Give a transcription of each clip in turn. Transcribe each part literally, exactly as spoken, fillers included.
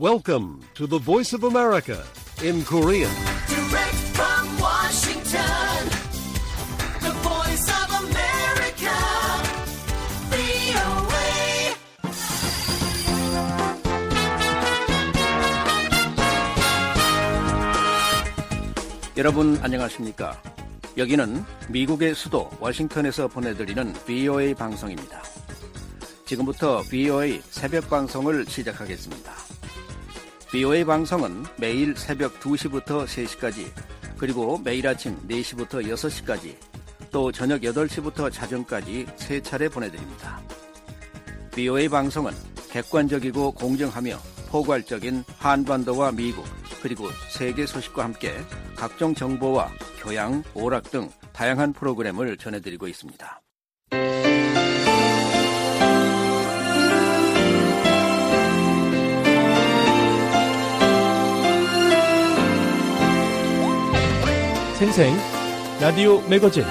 Welcome to the Voice of America in Korean. Direct from Washington, the Voice of America, 브이오에이. 여러분 안녕하십니까? 여기는 미국의 수도 워싱턴에서 보내드리는 브이오에이 방송입니다. 지금부터 브이오에이 새벽 방송을 시작하겠습니다. 브이오에이 방송은 매일 새벽 두 시부터 세 시까지, 그리고 매일 아침 네 시부터 여섯 시까지, 또 저녁 여덟 시부터 자정까지 세 차례 보내드립니다. 브이오에이 방송은 객관적이고 공정하며 포괄적인 한반도와 미국, 그리고 세계 소식과 함께 각종 정보와 교양, 오락 등 다양한 프로그램을 전해드리고 있습니다. 생생 라디오 매거진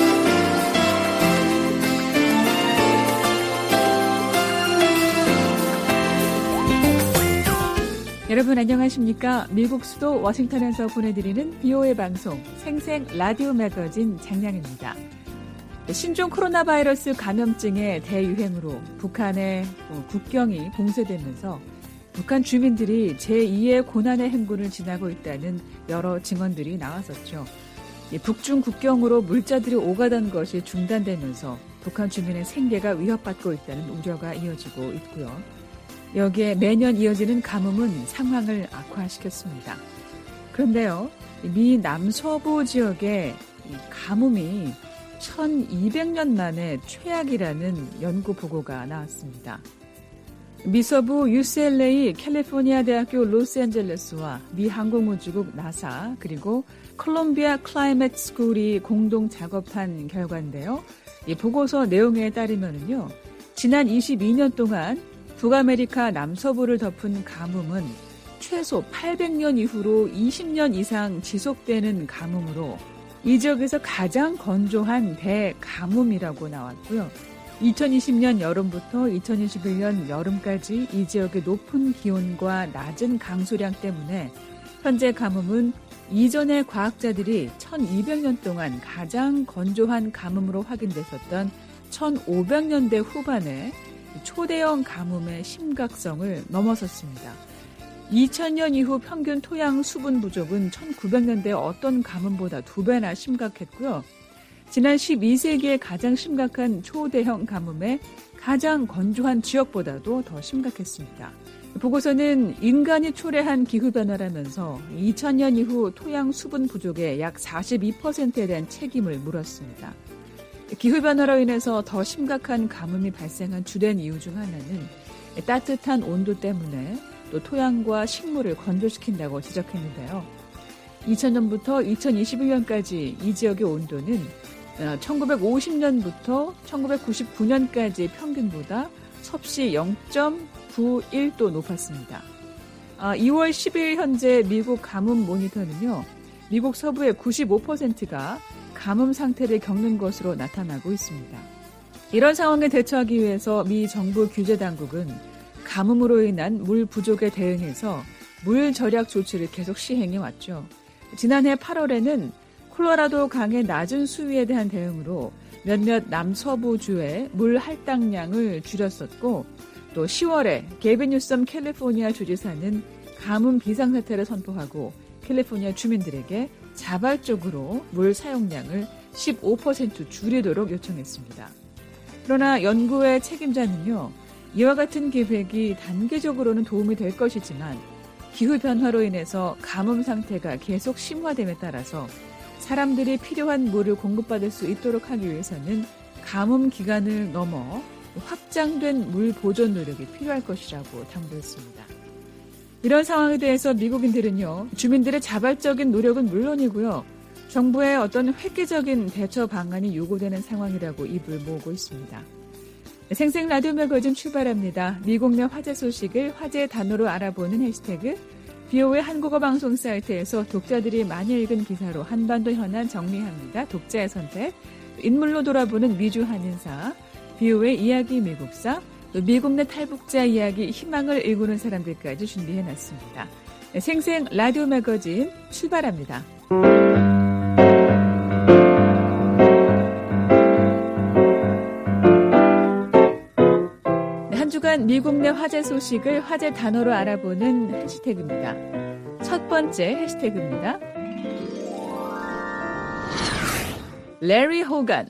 여러분 안녕하십니까? 미국 수도 워싱턴에서 보내드리는 브이오에이 방송 생생 라디오 매거진 장량입니다. 신종 코로나 바이러스 감염증의 대유행으로 북한의 국경이 봉쇄되면서 북한 주민들이 제이의 고난의 행군을 지나고 있다는 여러 증언들이 나왔었죠. 북중 국경으로 물자들이 오가던 것이 중단되면서 북한 주민의 생계가 위협받고 있다는 우려가 이어지고 있고요. 여기에 매년 이어지는 가뭄은 상황을 악화시켰습니다. 그런데요, 미 남서부 지역의 가뭄이 천이백 년 만에 최악이라는 연구 보고가 나왔습니다. 미서부 유씨엘에이 캘리포니아 대학교 로스앤젤레스와 미 항공우주국 나사, 그리고 콜롬비아 클라이맥 스쿨이 공동 작업한 결과인데요. 이 보고서 내용에 따르면요, 지난 이십이 년 동안 북아메리카 남서부를 덮은 가뭄은 최소 팔백 년 이후로 이십 년 이상 지속되는 가뭄으로 이 지역에서 가장 건조한 대가뭄이라고 나왔고요. 이천이십 년 여름부터 이천이십일 년 여름까지 이 지역의 높은 기온과 낮은 강수량 때문에 현재 가뭄은 이전의 과학자들이 천이백 년 동안 가장 건조한 가뭄으로 확인됐었던 천오백 년대 후반에 초대형 가뭄의 심각성을 넘어섰습니다. 이천 년 이후 평균 토양 수분 부족은 천구백 년대 어떤 가뭄보다 두 배나 심각했고요. 지난 십이 세기의 가장 심각한 초대형 가뭄의 가장 건조한 지역보다도 더 심각했습니다. 보고서는 인간이 초래한 기후변화라면서 이천 년 이후 토양 수분 부족의 약 사십이 퍼센트에 대한 책임을 물었습니다. 기후변화로 인해서 더 심각한 가뭄이 발생한 주된 이유 중 하나는 따뜻한 온도 때문에 또 토양과 식물을 건조시킨다고 지적했는데요. 이천 년부터 이천이십일 년까지 이 지역의 온도는 천구백오십 년부터 천구백구십구 년까지 평균보다 섭씨 영 점 구일 도 높았습니다. 이월 십일 현재 미국 가뭄 모니터는요, 미국 서부의 구십오 퍼센트가 가뭄 상태를 겪는 것으로 나타나고 있습니다. 이런 상황에 대처하기 위해서 미 정부 규제 당국은 가뭄으로 인한 물 부족에 대응해서 물 절약 조치를 계속 시행해 왔죠. 지난해 팔월에는 콜로라도 강의 낮은 수위에 대한 대응으로 몇몇 남서부주의 물 할당량을 줄였었고, 또 시월에 게빈 뉴섬 캘리포니아 주지사는 가뭄 비상사태를 선포하고 캘리포니아 주민들에게 자발적으로 물 사용량을 십오 퍼센트 줄이도록 요청했습니다. 그러나 연구의 책임자는요, 이와 같은 계획이 단계적으로는 도움이 될 것이지만 기후변화로 인해서 가뭄 상태가 계속 심화됨에 따라서 사람들이 필요한 물을 공급받을 수 있도록 하기 위해서는 가뭄 기간을 넘어 확장된 물 보존 노력이 필요할 것이라고 당부했습니다. 이런 상황에 대해서 미국인들은요, 주민들의 자발적인 노력은 물론이고요, 정부의 어떤 획기적인 대처 방안이 요구되는 상황이라고 입을 모으고 있습니다. 생생 라디오 매거진 출발합니다. 미국 내 화제 소식을 화제 단어로 알아보는 해시태그 브이오에이 한국어 방송 사이트에서 독자들이 많이 읽은 기사로 한반도 현안 정리합니다. 독자의 선택, 인물로 돌아보는 미주 한인사, 브이오에이 이야기 미국사, 미국 내 탈북자 이야기, 희망을 일구는 사람들까지 준비해놨습니다. 생생 라디오 매거진 출발합니다. 한 주간 미국 내 화제 소식을 화제 단어로 알아보는 해시태그입니다. 첫 번째 해시태그입니다. 레리 호건.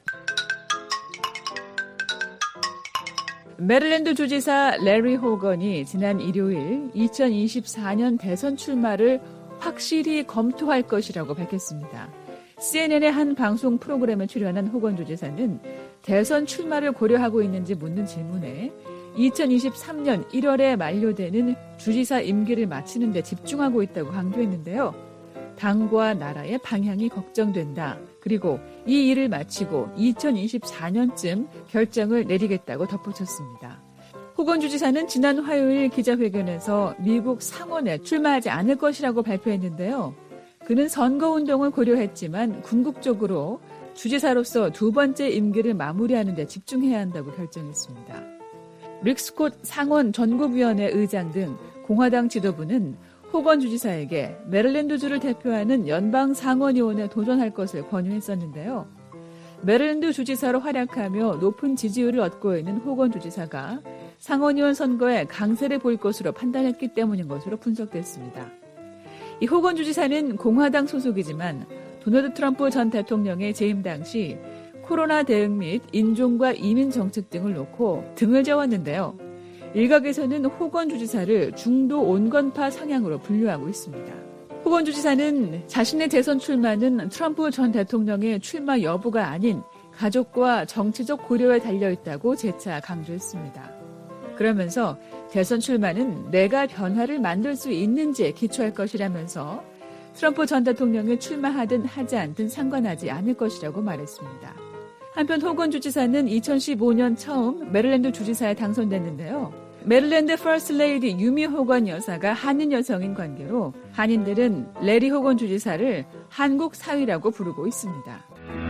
메릴랜드 주지사 레리 호건이 지난 일요일 이천이십사 년 대선 출마를 확실히 검토할 것이라고 밝혔습니다. 씨엔엔의 한 방송 프로그램에 출연한 호건 주지사는 대선 출마를 고려하고 있는지 묻는 질문에 이천이십삼 년 일월에 만료되는 주지사 임기를 마치는 데 집중하고 있다고 강조했는데요. 당과 나라의 방향이 걱정된다. 그리고 이 일을 마치고 이천이십사 년쯤 결정을 내리겠다고 덧붙였습니다. 호건 주지사는 지난 화요일 기자회견에서 미국 상원에 출마하지 않을 것이라고 발표했는데요. 그는 선거운동을 고려했지만 궁극적으로 주지사로서 두 번째 임기를 마무리하는 데 집중해야 한다고 결정했습니다. 릭 스콧 상원 전국위원회 의장 등 공화당 지도부는 호건 주지사에게 메릴랜드주를 대표하는 연방 상원의원에 도전할 것을 권유했었는데요. 메릴랜드 주지사로 활약하며 높은 지지율을 얻고 있는 호건 주지사가 상원의원 선거에 강세를 보일 것으로 판단했기 때문인 것으로 분석됐습니다. 이 호건 주지사는 공화당 소속이지만 도널드 트럼프 전 대통령의 재임 당시 코로나 대응 및 인종과 이민 정책 등을 놓고 등을 저었는데요. 일각에서는 호건 주지사를 중도 온건파 성향으로 분류하고 있습니다. 호건 주지사는 자신의 대선 출마는 트럼프 전 대통령의 출마 여부가 아닌 가족과 정치적 고려에 달려있다고 재차 강조했습니다. 그러면서 대선 출마는 내가 변화를 만들 수 있는지에 기초할 것이라면서 트럼프 전 대통령이 출마하든 하지 않든 상관하지 않을 것이라고 말했습니다. 한편 호건 주지사는 이천십오 년 처음 메릴랜드 주지사에 당선됐는데요. 메릴랜드 퍼스트 레이디 유미 호건 여사가 한인 여성인 관계로 한인들은 레리 호건 주지사를 한국 사위라고 부르고 있습니다.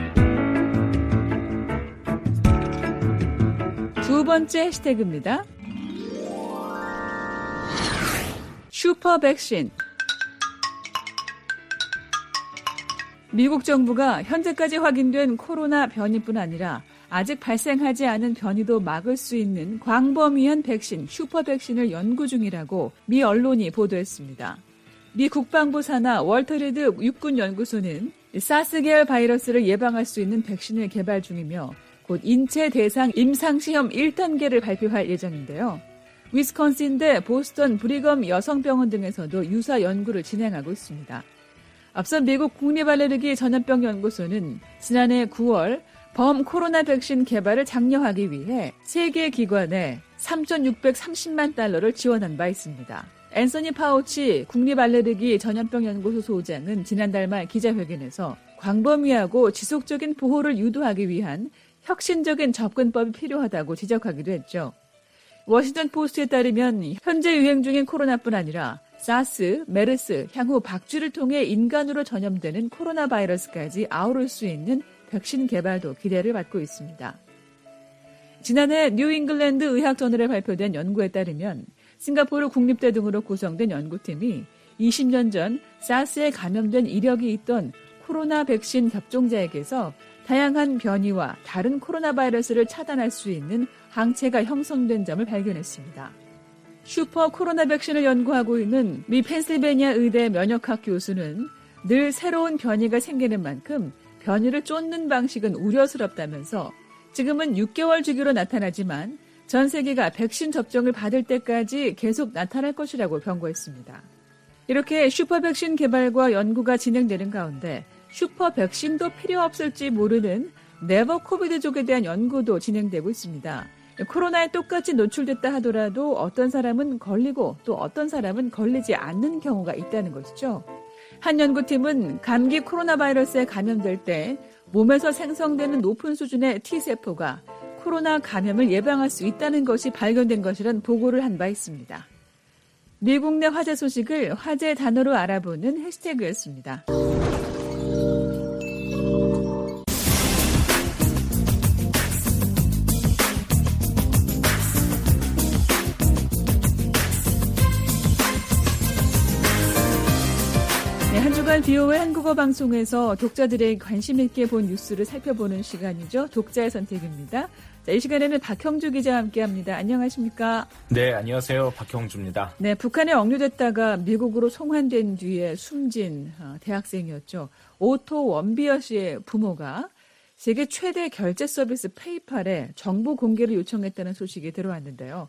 두 번째 해시태그입니다. 슈퍼 백신. 미국 정부가 현재까지 확인된 코로나 변이뿐 아니라 아직 발생하지 않은 변이도 막을 수 있는 광범위한 백신, 슈퍼 백신을 연구 중이라고 미 언론이 보도했습니다. 미 국방부 산하 월터 리드 육군연구소는 사스 계열 바이러스를 예방할 수 있는 백신을 개발 중이며 곧 인체 대상 임상시험 일 단계를 발표할 예정인데요. 위스콘신대 보스턴 브리검 여성병원 등에서도 유사 연구를 진행하고 있습니다. 앞서 미국 국립알레르기 전염병 연구소는 지난해 구월 범 코로나 백신 개발을 장려하기 위해 세계 기관에 삼천육백삼십만 달러를 지원한 바 있습니다. 앤서니 파우치 국립알레르기 전염병 연구소 소장은 지난달 말 기자회견에서 광범위하고 지속적인 보호를 유도하기 위한 혁신적인 접근법이 필요하다고 지적하기도 했죠. 워싱턴 포스트에 따르면 현재 유행 중인 코로나뿐 아니라 사스, 메르스, 향후 박쥐를 통해 인간으로 전염되는 코로나 바이러스까지 아우를 수 있는 백신 개발도 기대를 받고 있습니다. 지난해 뉴잉글랜드 의학저널에 발표된 연구에 따르면 싱가포르 국립대 등으로 구성된 연구팀이 이십 년 전 사스에 감염된 이력이 있던 코로나 백신 접종자에게서 다양한 변이와 다른 코로나 바이러스를 차단할 수 있는 항체가 형성된 점을 발견했습니다. 슈퍼 코로나 백신을 연구하고 있는 미 펜실베니아 의대 면역학 교수는 늘 새로운 변이가 생기는 만큼 변이를 쫓는 방식은 우려스럽다면서 지금은 육 개월 주기로 나타나지만 전 세계가 백신 접종을 받을 때까지 계속 나타날 것이라고 경고했습니다. 이렇게 슈퍼 백신 개발과 연구가 진행되는 가운데 슈퍼 백신도 필요 없을지 모르는 네버 코비드족에 대한 연구도 진행되고 있습니다. 코로나에 똑같이 노출됐다 하더라도 어떤 사람은 걸리고 또 어떤 사람은 걸리지 않는 경우가 있다는 것이죠. 한 연구팀은 감기 코로나 바이러스에 감염될 때 몸에서 생성되는 높은 수준의 T세포가 코로나 감염을 예방할 수 있다는 것이 발견된 것이란 보고를 한 바 있습니다. 미국 내 화제 소식을 화제 단어로 알아보는 해시태그였습니다. 주간 비오에이 한국어 방송에서 독자들의 관심 있게 본 뉴스를 살펴보는 시간이죠. 독자의 선택입니다. 자, 이 시간에는 박형주 기자와 함께합니다. 안녕하십니까? 네, 안녕하세요. 박형주입니다. 네, 북한에 억류됐다가 미국으로 송환된 뒤에 숨진 대학생이었죠. 오토 원비어 씨의 부모가 세계 최대 결제 서비스 페이팔에 정보 공개를 요청했다는 소식이 들어왔는데요.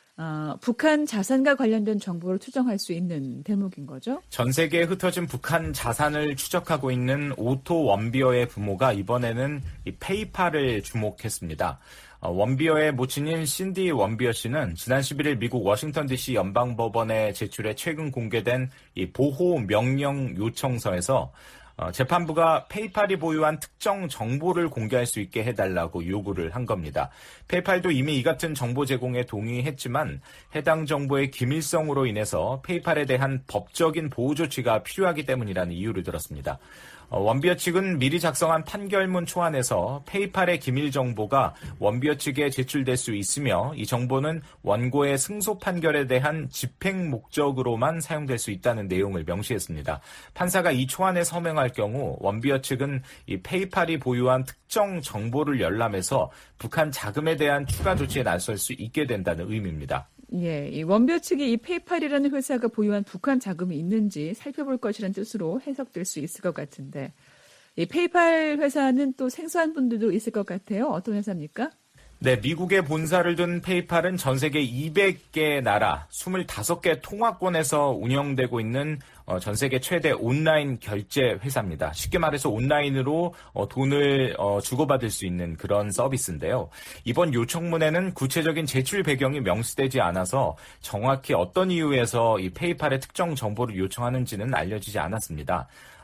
어, 북한 자산과 관련된 정보를 추정할 수 있는 대목인 거죠? 전 세계에 흩어진 북한 자산을 추적하고 있는 오토 원비어의 부모가 이번에는 이 페이팔을 주목했습니다. 어, 원비어의 모친인 신디 원비어 씨는 지난 십일일 미국 워싱턴 디씨 연방법원에 제출해 최근 공개된 이 보호 명령 요청서에서 어, 재판부가 페이팔이 보유한 특정 정보를 공개할 수 있게 해달라고 요구를 한 겁니다. 페이팔도 이미 이 같은 정보 제공에 동의했지만 해당 정보의 기밀성으로 인해서 페이팔에 대한 법적인 보호 조치가 필요하기 때문이라는 이유를 들었습니다. 원비어 측은 미리 작성한 판결문 초안에서 페이팔의 기밀 정보가 원비어 측에 제출될 수 있으며 이 정보는 원고의 승소 판결에 대한 집행 목적으로만 사용될 수 있다는 내용을 명시했습니다. 판사가 이 초안에 서명할 경우 원비어 측은 이 페이팔이 보유한 특정 정보를 열람해서 북한 자금에 대한 추가 조치에 나설 수 있게 된다는 의미입니다. 예, 이 원비어 측이 이 페이팔이라는 회사가 보유한 북한 자금이 있는지 살펴볼 것이라는 뜻으로 해석될 수 있을 것 같은데, 이 페이팔 회사는 또 생소한 분들도 있을 것 같아요. 어떤 회사입니까? 네, 미국에 본사를 둔 페이팔은 전 세계 이백 개 나라 이십오 개 통화권에서 운영되고 있는 어, 전 세계 최대 온라인 결제 회사입니다. 쉽게 말해서 온라인으로 어, 돈을 어, 주고받을 수 있는 그런 서비스인데요. 이번 요청문에는 구체적인 제출 배경이 명시되지 않아서 정확히 어떤 이유에서 이 페이팔의 특정 정보를 요청하는지는 알려지지 않았습니다.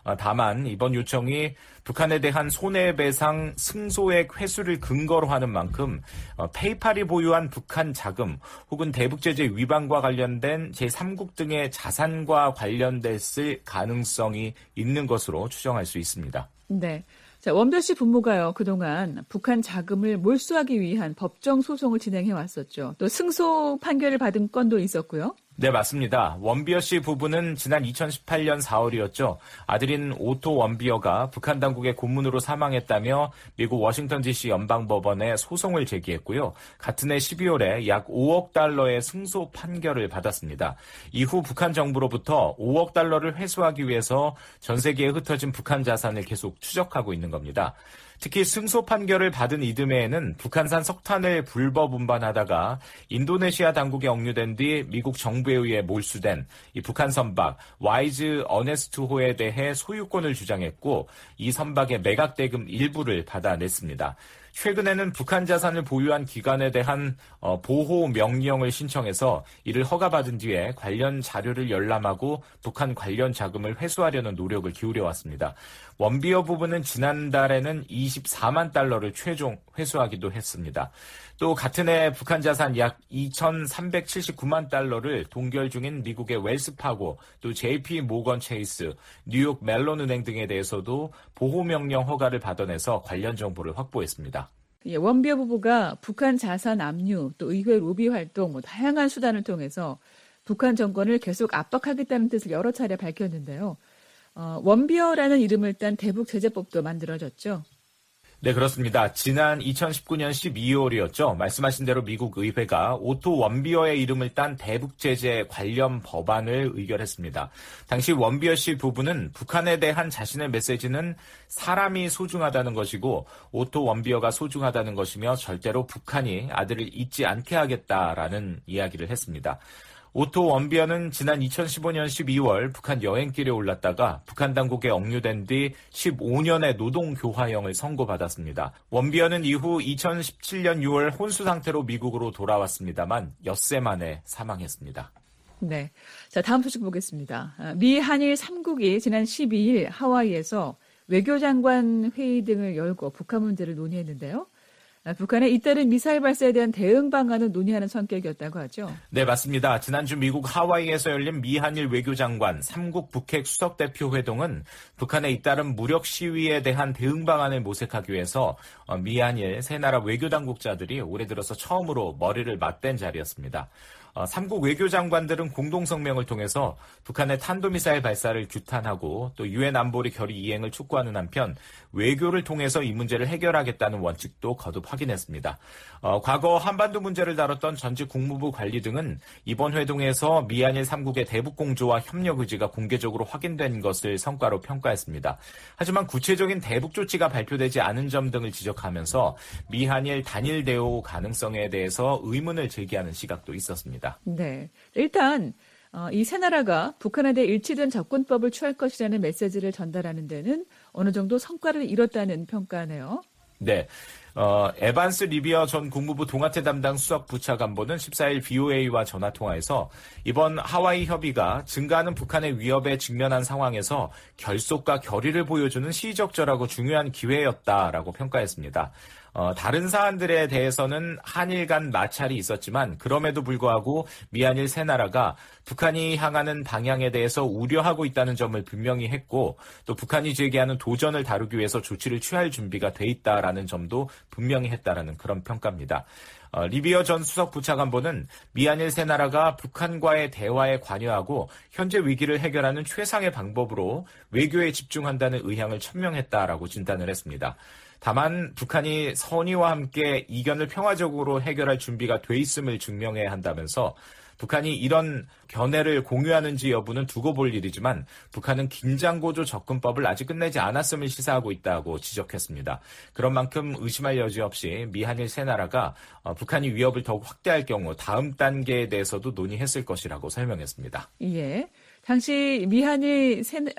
다만 이번 요청이 북한에 대한 손해배상 승소액 회수를 근거로 하는 만큼 페이팔이 보유한 북한 자금 혹은 대북제재 위반과 관련된 제삼국 등의 자산과 관련됐을 가능성이 있는 것으로 추정할 수 있습니다. 네. 자, 원비어 씨 부모가요, 그동안 북한 자금을 몰수하기 위한 법정 소송을 진행해 왔었죠. 또 승소 판결을 받은 건도 있었고요. 네, 맞습니다. 원비어 씨 부부는 지난 이천십팔년 사월이었죠. 아들인 오토 원비어가 북한 당국의 고문으로 사망했다며 미국 워싱턴 디씨 연방법원에 소송을 제기했고요. 같은 해 십이월에 약 오억 달러의 승소 판결을 받았습니다. 이후 북한 정부로부터 오억 달러를 회수하기 위해서 전 세계에 흩어진 북한 자산을 계속 추적하고 있는 겁니다. 특히 승소 판결을 받은 이듬해에는 북한산 석탄을 불법 운반하다가 인도네시아 당국에 억류된 뒤 미국 정부에 의해 몰수된 이 북한 선박 와이즈 어네스트호에 대해 소유권을 주장했고 이 선박의 매각 대금 일부를 받아냈습니다. 최근에는 북한 자산을 보유한 기관에 대한 보호 명령을 신청해서 이를 허가받은 뒤에 관련 자료를 열람하고 북한 관련 자금을 회수하려는 노력을 기울여왔습니다. 원비어 부부는 지난달에는 이십사만 달러를 최종 회수하기도 했습니다. 또 같은 해 북한 자산 약 이천삼백칠십구만 달러를 동결 중인 미국의 웰스파고, 또 제이피 모건 체이스, 뉴욕 멜론 은행 등에 대해서도 보호명령 허가를 받아내서 관련 정보를 확보했습니다. 예, 원비어 부부가 북한 자산 압류, 또 의회 로비 활동, 뭐 다양한 수단을 통해서 북한 정권을 계속 압박하겠다는 뜻을 여러 차례 밝혔는데요. 어, 원비어라는 이름을 딴 대북제재법도 만들어졌죠. 네, 그렇습니다. 지난 이천십구년 십이월이었죠. 말씀하신 대로 미국 의회가 오토 원비어의 이름을 딴 대북제재 관련 법안을 의결했습니다. 당시 원비어 씨 부부는 북한에 대한 자신의 메시지는 사람이 소중하다는 것이고 오토 원비어가 소중하다는 것이며 절대로 북한이 아들을 잊지 않게 하겠다라는 이야기를 했습니다. 오토 원비어는 지난 이천십오년 십이월 북한 여행길에 올랐다가 북한 당국에 억류된 뒤 십오년의 노동교화형을 선고받았습니다. 원비어는 이후 이천십칠년 유월 혼수 상태로 미국으로 돌아왔습니다만 엿새 만에 사망했습니다. 네, 자 다음 소식 보겠습니다. 미 한일 삼국이 지난 십이일 하와이에서 외교장관 회의 등을 열고 북한 문제를 논의했는데요. 북한의 잇따른 미사일 발사에 대한 대응 방안을 논의하는 성격이었다고 하죠. 네, 맞습니다. 지난주 미국 하와이에서 열린 미한일 외교장관 삼국 북핵 수석대표 회동은 북한의 잇따른 무력 시위에 대한 대응 방안을 모색하기 위해서 미한일 세 나라 외교당국자들이 올해 들어서 처음으로 머리를 맞댄 자리였습니다. 어, 삼국 외교장관들은 공동성명을 통해서 북한의 탄도미사일 발사를 규탄하고 또 유엔 안보리 결의 이행을 촉구하는 한편 외교를 통해서 이 문제를 해결하겠다는 원칙도 거듭 확인했습니다. 어, 과거 한반도 문제를 다뤘던 전직 국무부 관리 등은 이번 회동에서 미한일 삼국의 대북 공조와 협력 의지가 공개적으로 확인된 것을 성과로 평가했습니다. 하지만 구체적인 대북 조치가 발표되지 않은 점 등을 지적하면서 미한일 단일 대오 가능성에 대해서 의문을 제기하는 시각도 있었습니다. 네, 일단 어, 이 세 나라가 북한에 대해 일치된 접근법을 취할 것이라는 메시지를 전달하는 데는 어느 정도 성과를 이뤘다는 평가네요. 네. 어, 에반스 리비어 전 국무부 동아태 담당 수석 부차관보는 십사일 브이오에이와 전화통화에서 이번 하와이 협의가 증가하는 북한의 위협에 직면한 상황에서 결속과 결의를 보여주는 시의적절하고 중요한 기회였다라고 평가했습니다. 어, 다른 사안들에 대해서는 한일 간 마찰이 있었지만 그럼에도 불구하고 미한일 세 나라가 북한이 향하는 방향에 대해서 우려하고 있다는 점을 분명히 했고 또 북한이 제기하는 도전을 다루기 위해서 조치를 취할 준비가 돼 있다라는 점도 분명히 했다라는 그런 평가입니다. 어, 리비어 전 수석 부차관보는 미한일 세 나라가 북한과의 대화에 관여하고 현재 위기를 해결하는 최상의 방법으로 외교에 집중한다는 의향을 천명했다라고 진단을 했습니다. 다만 북한이 선의와 함께 이견을 평화적으로 해결할 준비가 돼 있음을 증명해야 한다면서 북한이 이런 견해를 공유하는지 여부는 두고 볼 일이지만 북한은 긴장고조 접근법을 아직 끝내지 않았음을 시사하고 있다고 지적했습니다. 그런 만큼 의심할 여지 없이 미한일 세 나라가 북한이 위협을 더욱 확대할 경우 다음 단계에 대해서도 논의했을 것이라고 설명했습니다. 예, 당시 미한일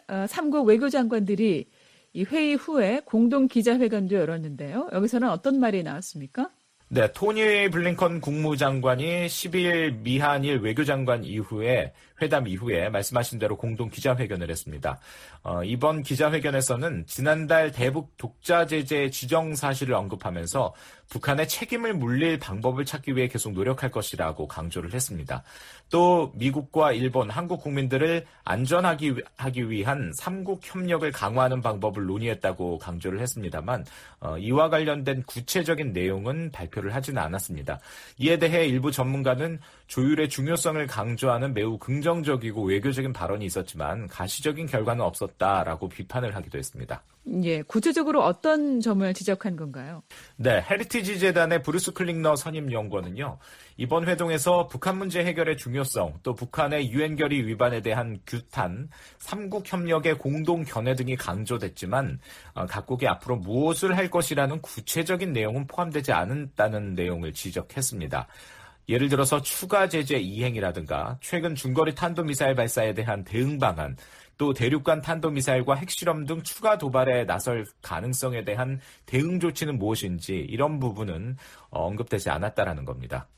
삼국 외교장관들이 이 회의 후에 공동 기자회견도 열었는데요. 여기서는 어떤 말이 나왔습니까? 네, 토니 블링컨 국무장관이 십일 미한일 외교장관 이후에 회담 이후에 말씀하신 대로 공동 기자회견을 했습니다. 어, 이번 기자회견에서는 지난달 대북 독자 제재 지정 사실을 언급하면서 북한의 책임을 물릴 방법을 찾기 위해 계속 노력할 것이라고 강조를 했습니다. 또 미국과 일본, 한국 국민들을 안전하기 하기 위한 삼국 협력을 강화하는 방법을 논의했다고 강조를 했습니다만 어, 이와 관련된 구체적인 내용은 발표를 하지는 않았습니다. 이에 대해 일부 전문가는 조율의 중요성을 강조하는 매우 긍정적이고 외교적인 발언이 있었지만 가시적인 결과는 없었다라고 비판을 하기도 했습니다. 예, 구체적으로 어떤 점을 지적한 건가요? 네, 헤리티지 재단의 브루스 클링너 선임 연구원은요. 이번 회동에서 북한 문제 해결의 중요성, 또 북한의 유엔 결의 위반에 대한 규탄, 삼국 협력의 공동 견해 등이 강조됐지만 어, 각국이 앞으로 무엇을 할 것이라는 구체적인 내용은 포함되지 않았다는 내용을 지적했습니다. 예를 들어서 추가 제재 이행이라든가 최근 중거리 탄도미사일 발사에 대한 대응 방안, 또 대륙간 탄도미사일과 핵실험 등 추가 도발에 나설 가능성에 대한 대응 조치는 무엇인지 이런 부분은 언급되지 않았다라는 겁니다.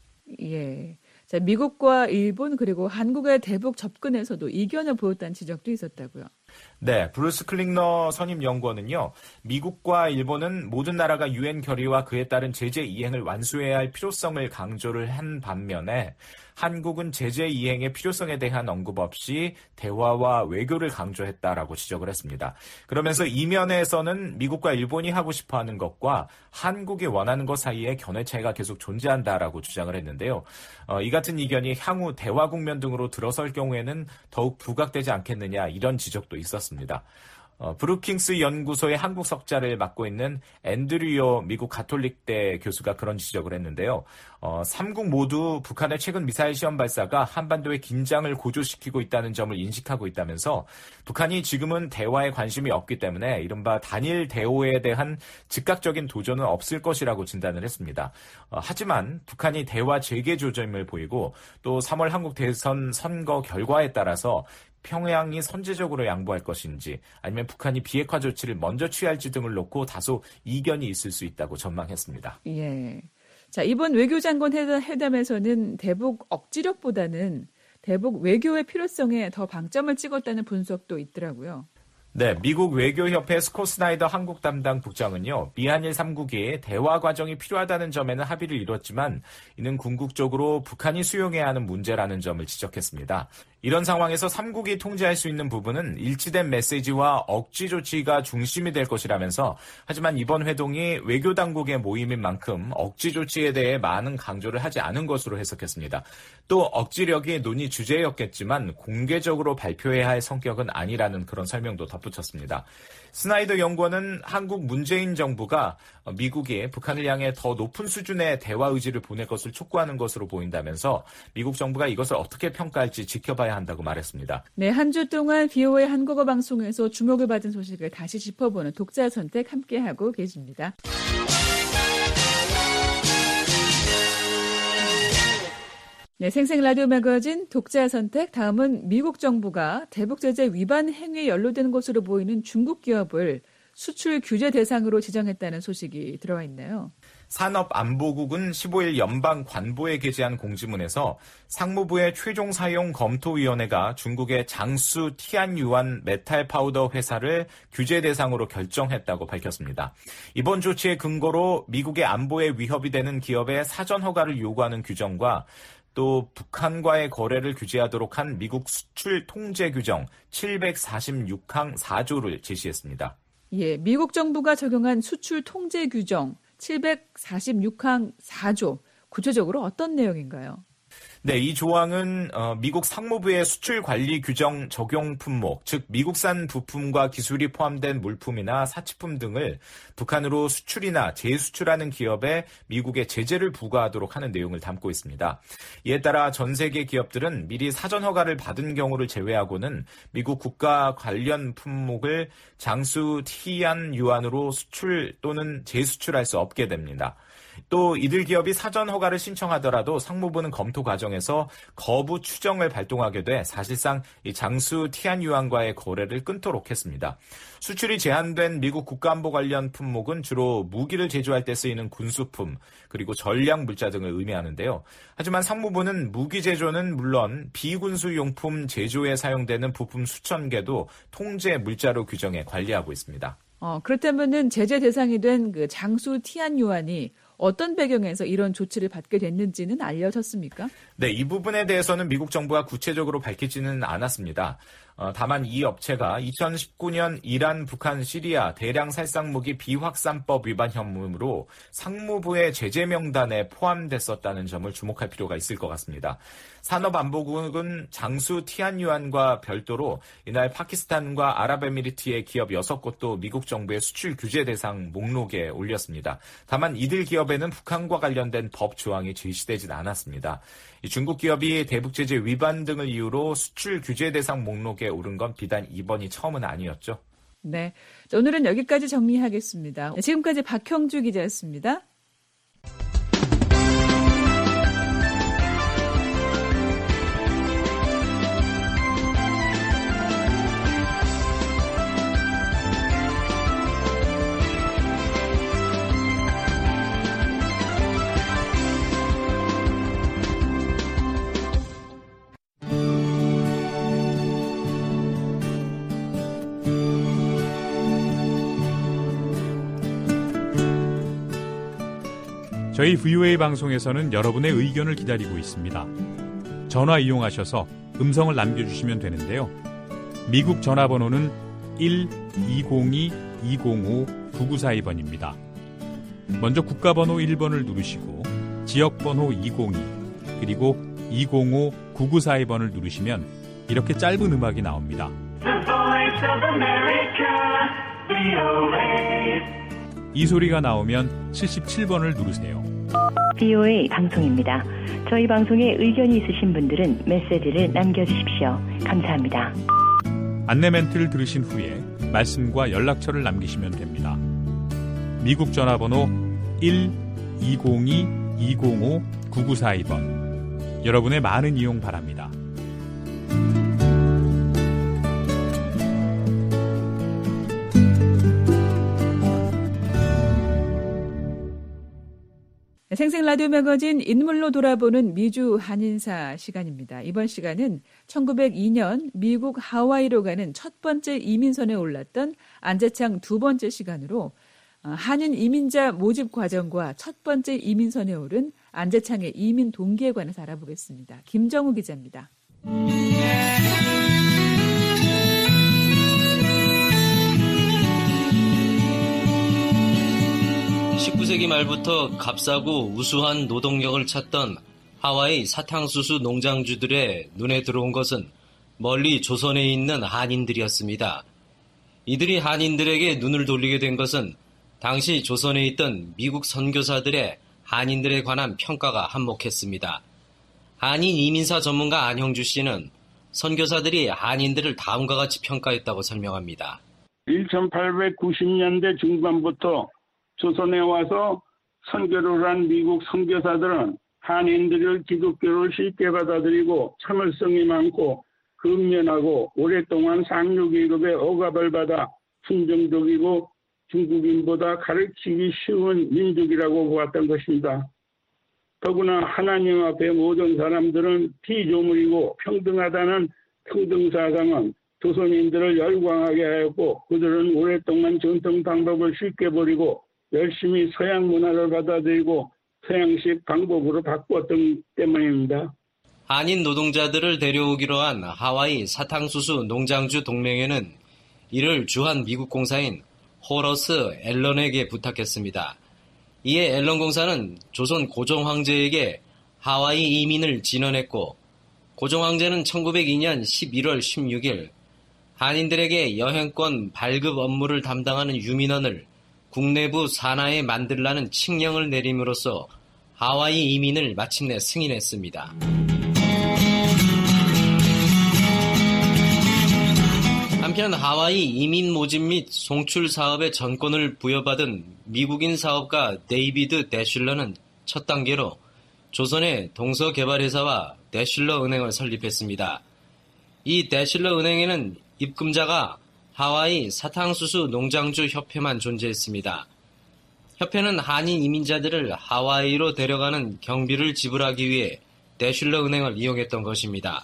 예. 자, 미국과 일본 그리고 한국의 대북 접근에서도 이견을 보였다는 지적도 있었다고요. 네, 브루스 클링너 선임 연구원은요. 미국과 일본은 모든 나라가 유엔 결의와 그에 따른 제재 이행을 완수해야 할 필요성을 강조를 한 반면에 한국은 제재 이행의 필요성에 대한 언급 없이 대화와 외교를 강조했다라고 지적을 했습니다. 그러면서 이면에서는 미국과 일본이 하고 싶어하는 것과 한국이 원하는 것 사이에 견해 차이가 계속 존재한다라고 주장을 했는데요. 어, 이 같은 이견이 향후 대화 국면 등으로 들어설 경우에는 더욱 부각되지 않겠느냐 이런 지적도 있었습니다. 어, 브루킹스 연구소의 한국 석자를 맡고 있는 앤드류요 미국 가톨릭대 교수가 그런 지적을 했는데요. 어, 삼국 모두 북한의 최근 미사일 시험 발사가 한반도의 긴장을 고조시키고 있다는 점을 인식하고 있다면서 북한이 지금은 대화에 관심이 없기 때문에 이른바 단일 대오에 대한 즉각적인 도전은 없을 것이라고 진단을 했습니다. 어, 하지만 북한이 대화 재개 조짐을 보이고 또 삼월 한국 대선 선거 결과에 따라서 평양이 선제적으로 양보할 것인지 아니면 북한이 비핵화 조치를 먼저 취할지 등을 놓고 다소 이견이 있을 수 있다고 전망했습니다. 예. 자, 이번 외교장관 회담에서는 대북 억지력보다는 대북 외교의 필요성에 더 방점을 찍었다는 분석도 있더라고요. 네, 미국 외교협회 스콧 스나이더 한국 담당 국장은요, 미한일 삼 국이 대화 과정이 필요하다는 점에는 합의를 이뤘지만 이는 궁극적으로 북한이 수용해야 하는 문제라는 점을 지적했습니다. 이런 상황에서 삼 국이 통제할 수 있는 부분은 일치된 메시지와 억지 조치가 중심이 될 것이라면서 하지만 이번 회동이 외교당국의 모임인 만큼 억지 조치에 대해 많은 강조를 하지 않은 것으로 해석했습니다. 또 억지력이 논의 주제였겠지만 공개적으로 발표해야 할 성격은 아니라는 그런 설명도 덧붙였습니다. 스나이더 연구원은 한국 문재인 정부가 미국이 북한을 향해 더 높은 수준의 대화 의지를 보낼 것을 촉구하는 것으로 보인다면서 미국 정부가 이것을 어떻게 평가할지 지켜봐야 한다고 말했습니다. 네, 한 주 동안 비오에이 한국어 방송에서 주목을 받은 소식을 다시 짚어보는 독자 선택 함께하고 계십니다. 네, 생생 라디오 매거진 독자 선택. 다음은 미국 정부가 대북 제재 위반 행위에 연루되는 것으로 보이는 중국 기업을 수출 규제 대상으로 지정했다는 소식이 들어와 있네요. 산업안보국은 십오일 연방 관보에 게재한 공지문에서 상무부의 최종 사용 검토위원회가 중국의 장수 티안유안 메탈 파우더 회사를 규제 대상으로 결정했다고 밝혔습니다. 이번 조치의 근거로 미국의 안보에 위협이 되는 기업의 사전 허가를 요구하는 규정과 또 북한과의 거래를 규제하도록 한 미국 수출 통제 규정 칠백사십육 항 사 조를 제시했습니다. 예, 미국 정부가 적용한 수출 통제 규정 칠백사십육 항 사 조, 구체적으로 어떤 내용인가요? 네, 이 조항은 어, 미국 상무부의 수출 관리 규정 적용 품목, 즉 미국산 부품과 기술이 포함된 물품이나 사치품 등을 북한으로 수출이나 재수출하는 기업에 미국의 제재를 부과하도록 하는 내용을 담고 있습니다. 이에 따라 전 세계 기업들은 미리 사전 허가를 받은 경우를 제외하고는 미국 국가 관련 품목을 장수 티안 유안으로 수출 또는 재수출할 수 없게 됩니다. 또 이들 기업이 사전 허가를 신청하더라도 상무부는 검토 과정에서 거부 추정을 발동하게 돼 사실상 이 장수 티안유안과의 거래를 끊도록 했습니다. 수출이 제한된 미국 국가안보 관련 품목은 주로 무기를 제조할 때 쓰이는 군수품 그리고 전략 물자 등을 의미하는데요. 하지만 상무부는 무기 제조는 물론 비군수용품 제조에 사용되는 부품 수천 개도 통제 물자로 규정해 관리하고 있습니다. 어, 그렇다면은 제재 대상이 된 그 장수 티안유안이 어떤 배경에서 이런 조치를 받게 됐는지는 알려졌습니까? 네, 이 부분에 대해서는 미국 정부가 구체적으로 밝히지는 않았습니다. 어, 다만 이 업체가 이천십구 년 이란, 북한, 시리아 대량 살상무기 비확산법 위반 혐의로 상무부의 제재 명단에 포함됐었다는 점을 주목할 필요가 있을 것 같습니다. 산업안보국은 장수 티안유안과 별도로 이날 파키스탄과 아랍에미리트의 기업 여섯 곳도 미국 정부의 수출 규제 대상 목록에 올렸습니다. 다만 이들 기업에는 북한과 관련된 법 조항이 제시되진 않았습니다. 중국 기업이 대북 제재 위반 등을 이유로 수출 규제 대상 목록에 오른 건 비단 이번이 처음은 아니었죠. 네, 오늘은 여기까지 정리하겠습니다. 지금까지 박형주 기자였습니다. 저희 브이오에이 방송에서는 여러분의 의견을 기다리고 있습니다. 전화 이용하셔서 음성을 남겨주시면 되는데요. 미국 전화번호는 일 이공이 이공오 구구사이 번입니다. 먼저 국가번호 일 번을 누르시고 지역번호 이공이 그리고 이공오 구구사이 번을 누르시면 이렇게 짧은 음악이 나옵니다. The Voice of America, 브이오에이. 이 소리가 나오면 칠십칠 번을 누르세요. 브이오에이 방송입니다. 저희 방송에 의견이 있으신 분들은 메시지를 남겨주십시오. 감사합니다. 안내 멘트를 들으신 후에 말씀과 연락처를 남기시면 됩니다. 미국 전화번호 일 이공이 이공오 구구사이 번. 여러분의 많은 이용 바랍니다. 생생 라디오 매거진 인물로 돌아보는 미주 한인사 시간입니다. 이번 시간은 천구백이 년 미국 하와이로 가는 첫 번째 이민선에 올랐던 안재창 두 번째 시간으로 한인 이민자 모집 과정과 첫 번째 이민선에 오른 안재창의 이민 동기에 관해서 알아보겠습니다. 김정우 기자입니다. 십구 세기 말부터 값싸고 우수한 노동력을 찾던 하와이 사탕수수 농장주들의 눈에 들어온 것은 멀리 조선에 있는 한인들이었습니다. 이들이 한인들에게 눈을 돌리게 된 것은 당시 조선에 있던 미국 선교사들의 한인들에 관한 평가가 한몫했습니다. 한인 이민사 전문가 안형주 씨는 선교사들이 한인들을 다음과 같이 평가했다고 설명합니다. 천팔백구십 년대 중반부터 조선에 와서 선교를 한 미국 선교사들은 한인들을 기독교를 쉽게 받아들이고 참을성이 많고 근면하고 오랫동안 상류계급의 억압을 받아 순종적이고 중국인보다 가르치기 쉬운 민족이라고 보았던 것입니다. 더구나 하나님 앞에 모든 사람들은 피조물이고 평등하다는 평등사상은 조선인들을 열광하게 하였고 그들은 오랫동안 전통 방법을 쉽게 버리고 열심히 서양 문화를 받아들이고 서양식 방법으로 바꾸었던 때문입니다. 한인 노동자들을 데려오기로 한 하와이 사탕수수 농장주 동맹회는 이를 주한 미국 공사인 호러스 앨런에게 부탁했습니다. 이에 앨런 공사는 조선 고종 황제에게 하와이 이민을 진언했고 고종 황제는 천구백이 년 십일월 십육일 한인들에게 여행권 발급 업무를 담당하는 유민원을 국내부 산하에 만들라는 칙령을 내림으로써 하와이 이민을 마침내 승인했습니다. 한편 하와이 이민 모집 및 송출 사업의 전권을 부여받은 미국인 사업가 데이비드 대슐러는 첫 단계로 조선의 동서개발회사와 대슐러 은행을 설립했습니다. 이 대슐러 은행에는 입금자가 하와이 사탕수수 농장주 협회만 존재했습니다. 협회는 한인 이민자들을 하와이로 데려가는 경비를 지불하기 위해 대슐러 은행을 이용했던 것입니다.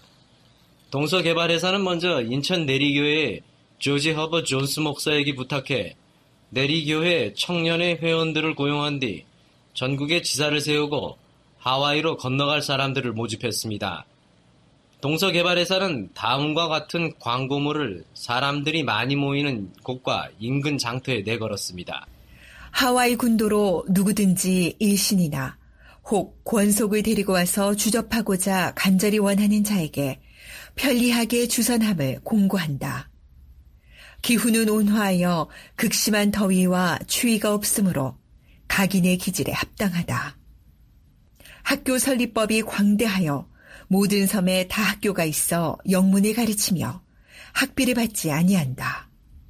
동서개발회사는 먼저 인천 내리교회의 조지 허버 존스 목사에게 부탁해 내리교회 청년회 회원들을 고용한 뒤 전국에 지사를 세우고 하와이로 건너갈 사람들을 모집했습니다. 동서개발회사는 다음과 같은 광고물을 사람들이 많이 모이는 곳과 인근 장터에 내걸었습니다. 하와이 군도로 누구든지 일신이나 혹 권속을 데리고 와서 주접하고자 간절히 원하는 자에게 편리하게 주선함을 공고한다. 기후는 온화하여 극심한 더위와 추위가 없으므로 각인의 기질에 합당하다. 학교 설립법이 광대하여 모든 섬에 다 학교가 있어 영문을 가르치며 학비를 받지 아니한다.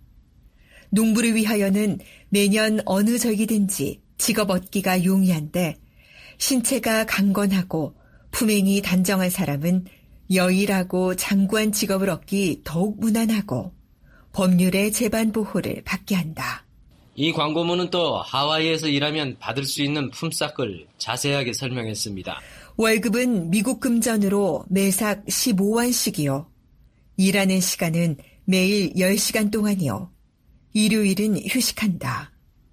농부를 위하여는 매년 어느 절기든지 직업 얻기가 용이한데 신체가 강건하고 품행이 단정한 사람은 여일하고 장구한 직업을 얻기 더욱 무난하고 법률의 재반 보호를 받게 한다. 이 광고문은 또 하와이에서 일하면 받을 수 있는 품삯을 자세하게 설명했습니다. 월급은 미국 금전으로 매삭 십오 원씩이요. 일하는 시간은 매일 열 시간 동안이요. 일요일은 휴식한다.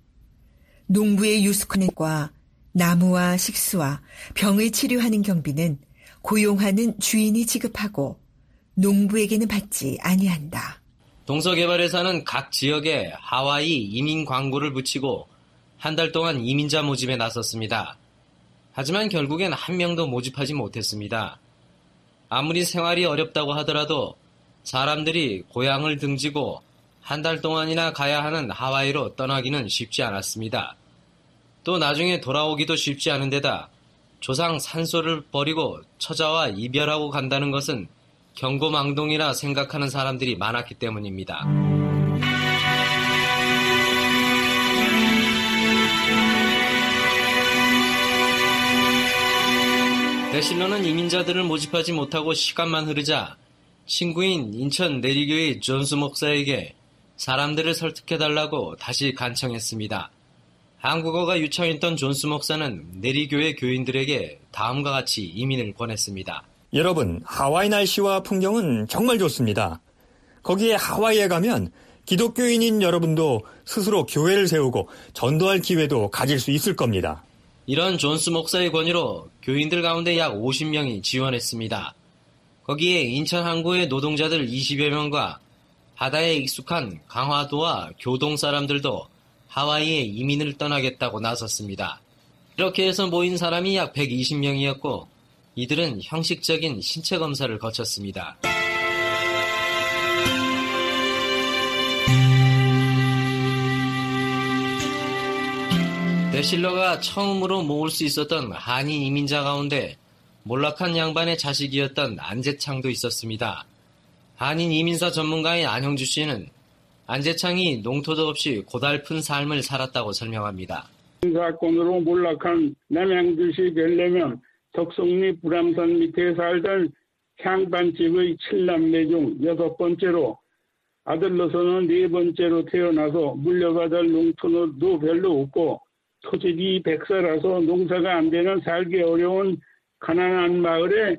농부의 유숙훈과 나무와 식수와 병을 치료하는 경비는 고용하는 주인이 지급하고 농부에게는 받지 아니한다. 동서개발회사는 각 지역에 하와이 이민 광고를 붙이고 한 달 동안 이민자 모집에 나섰습니다. 하지만 결국엔 한 명도 모집하지 못했습니다. 아무리 생활이 어렵다고 하더라도 사람들이 고향을 등지고 한 달 동안이나 가야 하는 하와이로 떠나기는 쉽지 않았습니다. 또 나중에 돌아오기도 쉽지 않은 데다 조상 산소를 버리고 처자와 이별하고 간다는 것은 경고망동이라 생각하는 사람들이 많았기 때문입니다. 대실러는 이민자들을 모집하지 못하고 시간만 흐르자 친구인 인천 내리교회 존스 목사에게 사람들을 설득해달라고 다시 간청했습니다. 한국어가 유창했던 존스 목사는 내리교회 교인들에게 다음과 같이 이민을 권했습니다. 여러분, 하와이 날씨와 풍경은 정말 좋습니다. 거기에 하와이에 가면 기독교인인 여러분도 스스로 교회를 세우고 전도할 기회도 가질 수 있을 겁니다. 이런 존스 목사의 권유로 교인들 가운데 약 오십 명이 지원했습니다. 거기에 인천 항구의 노동자들 이십여 명과 바다에 익숙한 강화도와 교동 사람들도 하와이에 이민을 떠나겠다고 나섰습니다. 이렇게 해서 모인 사람이 약 백이십 명이었고 이들은 형식적인 신체 검사를 거쳤습니다. 데실러가 처음으로 모을 수 있었던 한인 이민자 가운데 몰락한 양반의 자식이었던 안재창도 있었습니다. 한인 이민사 전문가인 안형주 씨는 안재창이 농토도 없이 고달픈 삶을 살았다고 설명합니다. 사건으로 몰락한 남양주시 별내면 덕성리 불암산 밑에 살던 향반집의 칠남매 중 여섯 번째로 아들로서는 네 번째로 태어나서 물려받을 농토도 별로 없고 토질이 백사라서 농사가 안 되는 살기 어려운 가난한 마을에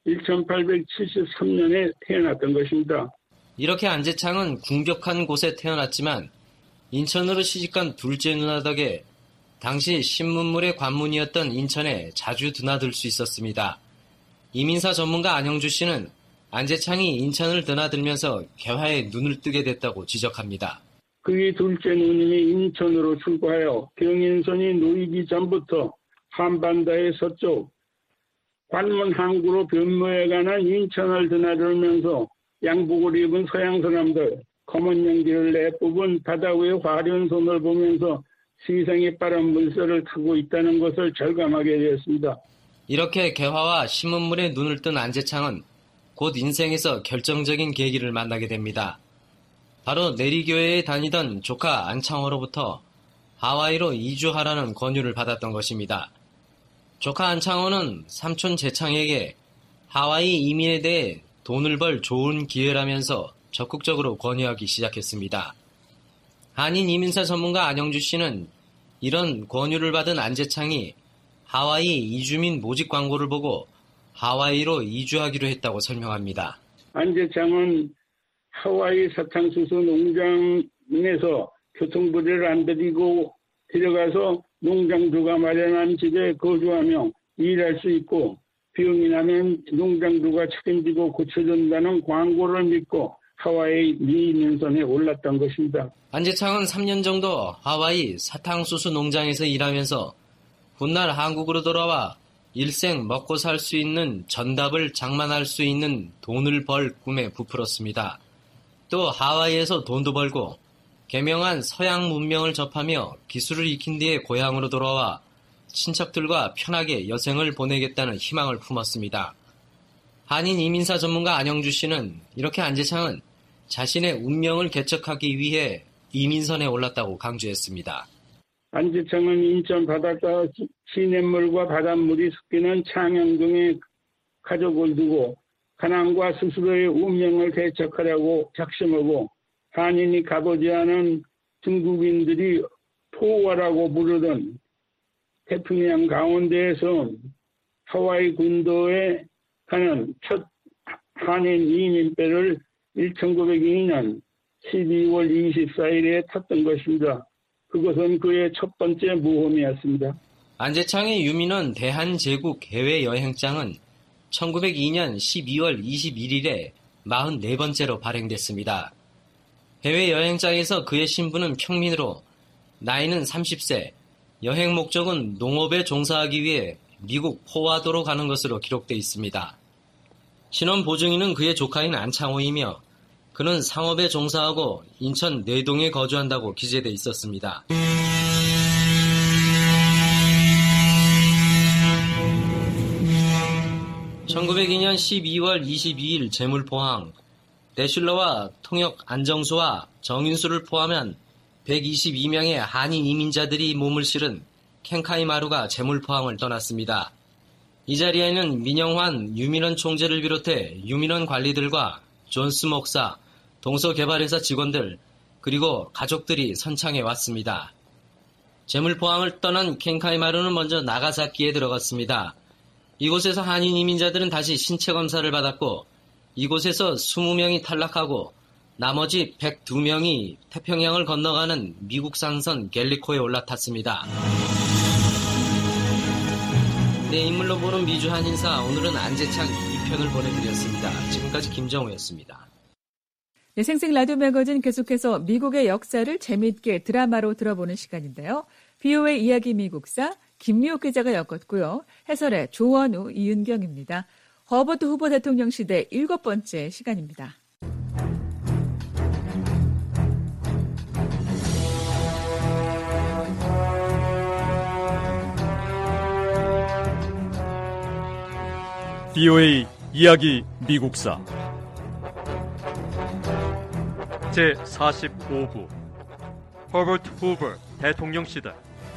천팔백칠십삼 년에 태어났던 것입니다. 이렇게 안재창은 궁벽한 곳에 태어났지만 인천으로 시집간 둘째 누나 덕에 당시 신문물의 관문이었던 인천에 자주 드나들 수 있었습니다. 이민사 전문가 안형주 씨는 안재창이 인천을 드나들면서 개화에 눈을 뜨게 됐다고 지적합니다. 그의 둘째 누님이 인천으로 출고하여 경인선이 놓이기 전부터 한반도의 서쪽 관문 항구로 변모해가는 인천을 드나들면서 양복을 입은 서양 사람들, 검은 연기를 내뿜은 바다 위의 화려한 손을 보면서 세상에 빠른 물살을 타고 있다는 것을 절감하게 되었습니다. 이렇게 개화와 신문물에 눈을 뜬 안재창은 곧 인생에서 결정적인 계기를 만나게 됩니다. 바로 내리교회에 다니던 조카 안창호로부터 하와이로 이주하라는 권유를 받았던 것입니다. 조카 안창호는 삼촌 재창에게 하와이 이민에 대해 돈을 벌 좋은 기회라면서 적극적으로 권유하기 시작했습니다. 한인 이민사 전문가 안형주 씨는 이런 권유를 받은 안재창이 하와이 이주민 모집 광고를 보고 하와이로 이주하기로 했다고 설명합니다. 안재창은 하와이 사탕수수 농장에서 교통비를 안 들이고 데려가서 농장주가 마련한 집에 거주하며 일할 수 있고 비용이 나면 농장주가 책임지고 고쳐준다는 광고를 믿고 하와이 미민선에 올랐던 것입니다. 안재창은 삼 년 정도 하와이 사탕수수 농장에서 일하면서 훗날 한국으로 돌아와 일생 먹고 살 수 있는 전답을 장만할 수 있는 돈을 벌 꿈에 부풀었습니다. 또 하와이에서 돈도 벌고 개명한 서양 문명을 접하며 기술을 익힌 뒤에 고향으로 돌아와 친척들과 편하게 여생을 보내겠다는 희망을 품었습니다. 한인 이민사 전문가 안형주 씨는 이렇게 안재창은 자신의 운명을 개척하기 위해 이민선에 올랐다고 강조했습니다. 안재창은 인천 바닷가 시냇물과 바닷물이 섞이는 창양동에 가족을 두고 가난과 스스로의 운명을 개척하려고 작심하고 한인이 가보지 않은 중국인들이 포화라고 부르던 태평양 가운데에서 하와이 군도에 가는 첫 한인 이민배를 천구백이 년 십이월 이십사일에 탔던 것입니다. 그것은 그의 첫 번째 모험이었습니다. 안재창의 유민원 대한제국 해외여행장은 천구백이 년 십이월 이십일일에 마흔네 번째로 발행됐습니다. 해외여행장에서 그의 신분은 평민으로 나이는 삼십 세, 여행 목적은 농업에 종사하기 위해 미국 포와도로 가는 것으로 기록되어 있습니다. 신원 보증인은 그의 조카인 안창호이며 그는 상업에 종사하고 인천 내동에 거주한다고 기재되어 있었습니다. 천구백이 년 십이월 이십이일 제물포항, 데슐러와 통역 안정수와 정인수를 포함한 백이십이 명의 한인 이민자들이 몸을 실은 켄카이마루가 제물포항을 떠났습니다. 이 자리에는 민영환 유민원 총재를 비롯해 유민원 관리들과 존스 목사, 동서개발회사 직원들, 그리고 가족들이 선창해 왔습니다. 제물포항을 떠난 켄카이마루는 먼저 나가사키에 들어갔습니다. 이곳에서 한인 이민자들은 다시 신체 검사를 받았고 이곳에서 이십 명이 탈락하고 나머지 백이 명이 태평양을 건너가는 미국 상선 갤리코에 올라탔습니다. 네, 인물로 보는 미주 한인사, 오늘은 안재창 이 편을 보내드렸습니다. 지금까지 김정우였습니다. 네, 생생 라디오 매거진 계속해서 미국의 역사를 재미있게 드라마로 들어보는 시간인데요. 비오에이 이야기 미국사 김미옥 기자가 엮었고요. 해설의 조원우, 이은경입니다. 허버드 후보 대통령 시대 일곱 번째 시간입니다. 비오에이 이야기 미국사 제사십오 부 허버트 후버 대통령 시대.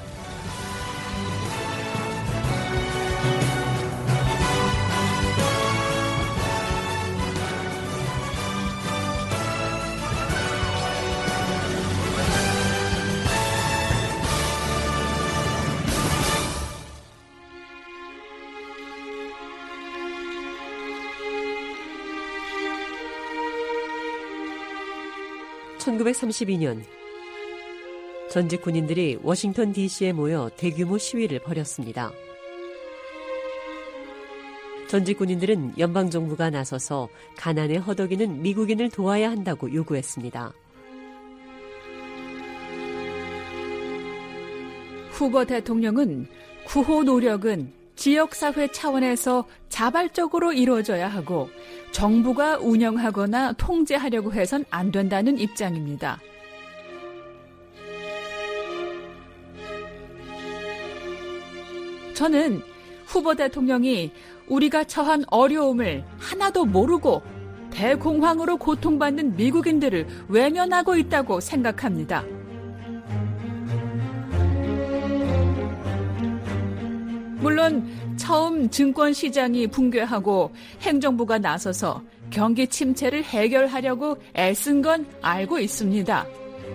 천구백삼십이 년 전직 군인들이 워싱턴 디씨에 모여 대규모 시위를 벌였습니다. 전직 군인들은 연방정부가 나서서 가난에 허덕이는 미국인을 도와야 한다고 요구했습니다. 후보 대통령은 구호 노력은 지역사회 차원에서 자발적으로 이루어져야 하고 정부가 운영하거나 통제하려고 해선 안 된다는 입장입니다. 저는 후보 대통령이 우리가 처한 어려움을 하나도 모르고 대공황으로 고통받는 미국인들을 외면하고 있다고 생각합니다. 물론 처음 증권시장이 붕괴하고 행정부가 나서서 경기 침체를 해결하려고 애쓴 건 알고 있습니다.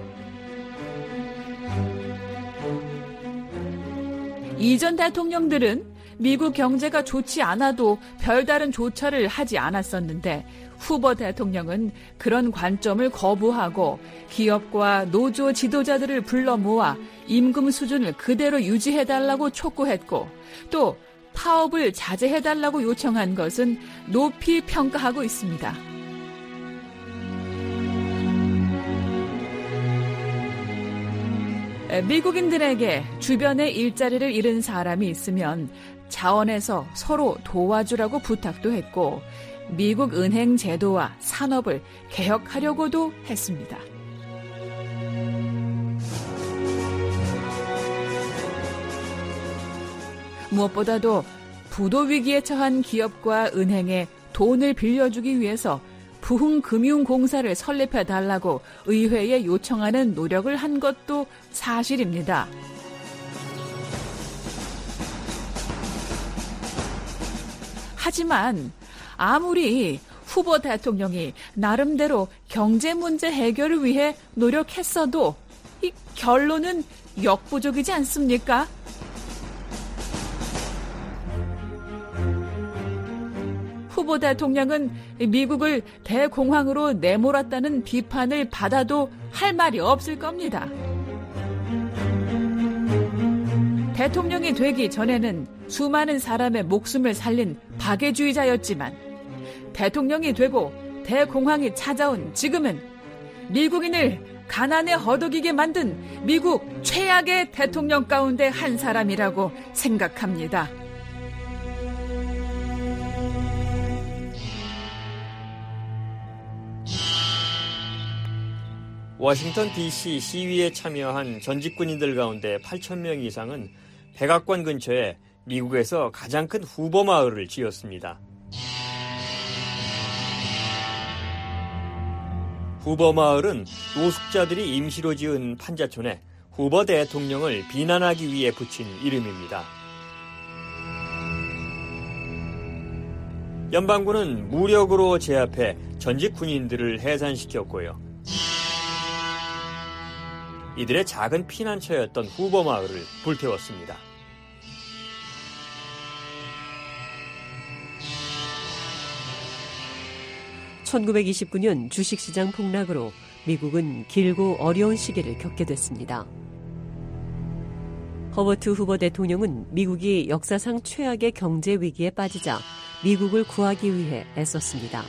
이전 대통령들은 미국 경제가 좋지 않아도 별다른 조처를 하지 않았었는데 후보 대통령은 그런 관점을 거부하고 기업과 노조 지도자들을 불러 모아 임금 수준을 그대로 유지해달라고 촉구했고 또 파업을 자제해달라고 요청한 것은 높이 평가하고 있습니다. 미국인들에게 주변에 일자리를 잃은 사람이 있으면 자원에서 서로 도와주라고 부탁도 했고 미국 은행 제도와 산업을 개혁하려고도 했습니다. 무엇보다도 부도 위기에 처한 기업과 은행에 돈을 빌려주기 위해서 부흥금융공사를 설립해달라고 의회에 요청하는 노력을 한 것도 사실입니다. 하지만 아무리 후보 대통령이 나름대로 경제 문제 해결을 위해 노력했어도 이 결론은 역부족이지 않습니까? 후보 대통령은 미국을 대공황으로 내몰았다는 비판을 받아도 할 말이 없을 겁니다. 대통령이 되기 전에는 수많은 사람의 목숨을 살린 박애주의자였지만 대통령이 되고 대공황이 찾아온 지금은 미국인을 가난에 허덕이게 만든 미국 최악의 대통령 가운데 한 사람이라고 생각합니다. 워싱턴 디씨 시위에 참여한 전직 군인들 가운데 팔천 명 이상은 백악관 근처에 미국에서 가장 큰 후보 마을을 지었습니다. 후보 마을은 노숙자들이 임시로 지은 판자촌에 후보 대통령을 비난하기 위해 붙인 이름입니다. 연방군은 무력으로 제압해 전직 군인들을 해산시켰고요. 이들의 작은 피난처였던 후버 마을을 불태웠습니다. 천구백이십구 년 주식시장 폭락으로 미국은 길고 어려운 시기를 겪게 됐습니다. 허버트 후버 대통령은 미국이 역사상 최악의 경제 위기에 빠지자 미국을 구하기 위해 애썼습니다.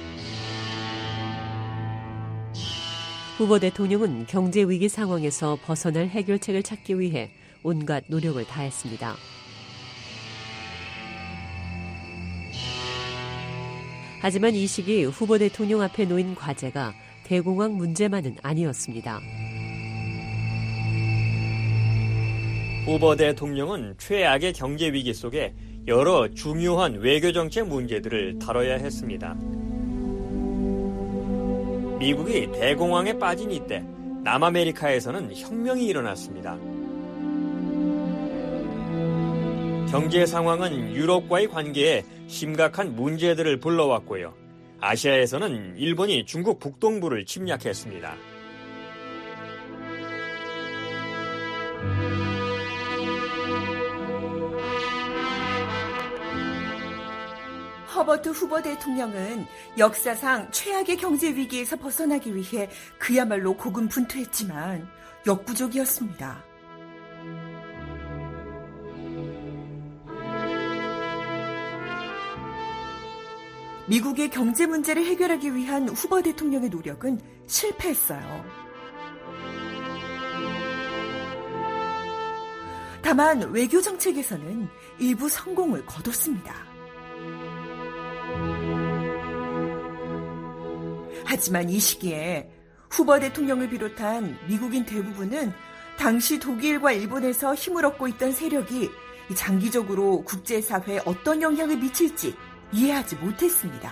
후버 대통령은 경제 위기 상황에서 벗어날 해결책을 찾기 위해 온갖 노력을 다했습니다. 하지만 이 시기 후보 대통령 앞에 놓인 과제가 대공황 문제만은 아니었습니다. 후보 대통령은 최악의 경제 위기 속에 여러 중요한 외교정책 문제들을 다뤄야 했습니다. 미국이 대공황에 빠진 이때 남아메리카에서는 혁명이 일어났습니다. 경제 상황은 유럽과의 관계에 심각한 문제들을 불러왔고요. 아시아에서는 일본이 중국 북동부를 침략했습니다. 허버트 후보 대통령은 역사상 최악의 경제 위기에서 벗어나기 위해 그야말로 고군분투했지만 역부족이었습니다. 미국의 경제 문제를 해결하기 위한 후보 대통령의 노력은 실패했어요. 다만 외교 정책에서는 일부 성공을 거뒀습니다. 하지만 이 시기에 후보 대통령을 비롯한 미국인 대부분은 당시 독일과 일본에서 힘을 얻고 있던 세력이 장기적으로 국제사회에 어떤 영향을 미칠지 이해하지 못했습니다.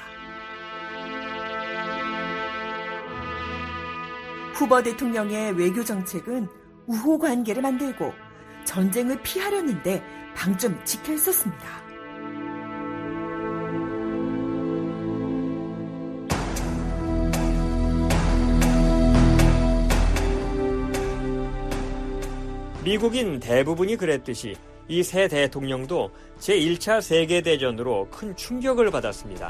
후보 대통령의 외교 정책은 우호 관계를 만들고 전쟁을 피하려는데 방점을 찍혀 있었습니다. 미국인 대부분이 그랬듯이 이 새 대통령도 제일 차 세계대전으로 큰 충격을 받았습니다.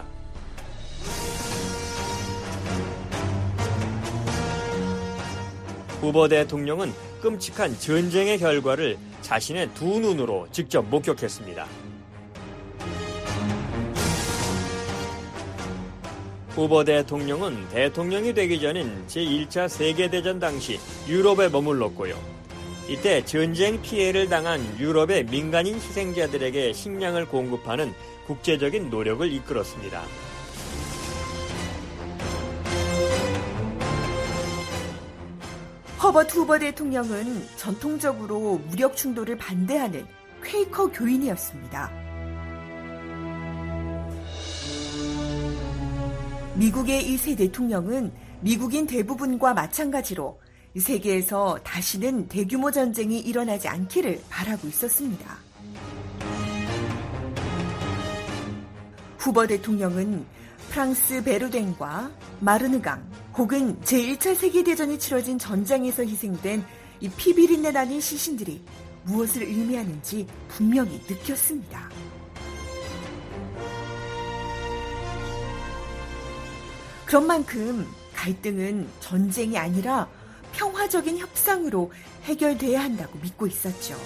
후보 대통령은 끔찍한 전쟁의 결과를 자신의 두 눈으로 직접 목격했습니다. 후보 대통령은 대통령이 되기 전인 제일 차 세계대전 당시 유럽에 머물렀고요. 이때 전쟁 피해를 당한 유럽의 민간인 희생자들에게 식량을 공급하는 국제적인 노력을 이끌었습니다. 허버트 후버 대통령은 전통적으로 무력 충돌을 반대하는 퀘이커 교인이었습니다. 미국의 이 새 대통령은 미국인 대부분과 마찬가지로 세계에서 다시는 대규모 전쟁이 일어나지 않기를 바라고 있었습니다. 후보 대통령은 프랑스 베르댕과 마르느강 혹은 제일 차 세계대전이 치러진 전장에서 희생된 이 피비린내 나는 시신들이 무엇을 의미하는지 분명히 느꼈습니다. 그런 만큼 갈등은 전쟁이 아니라 평화적인 협상으로 해결돼야 한다고 믿고 있었죠.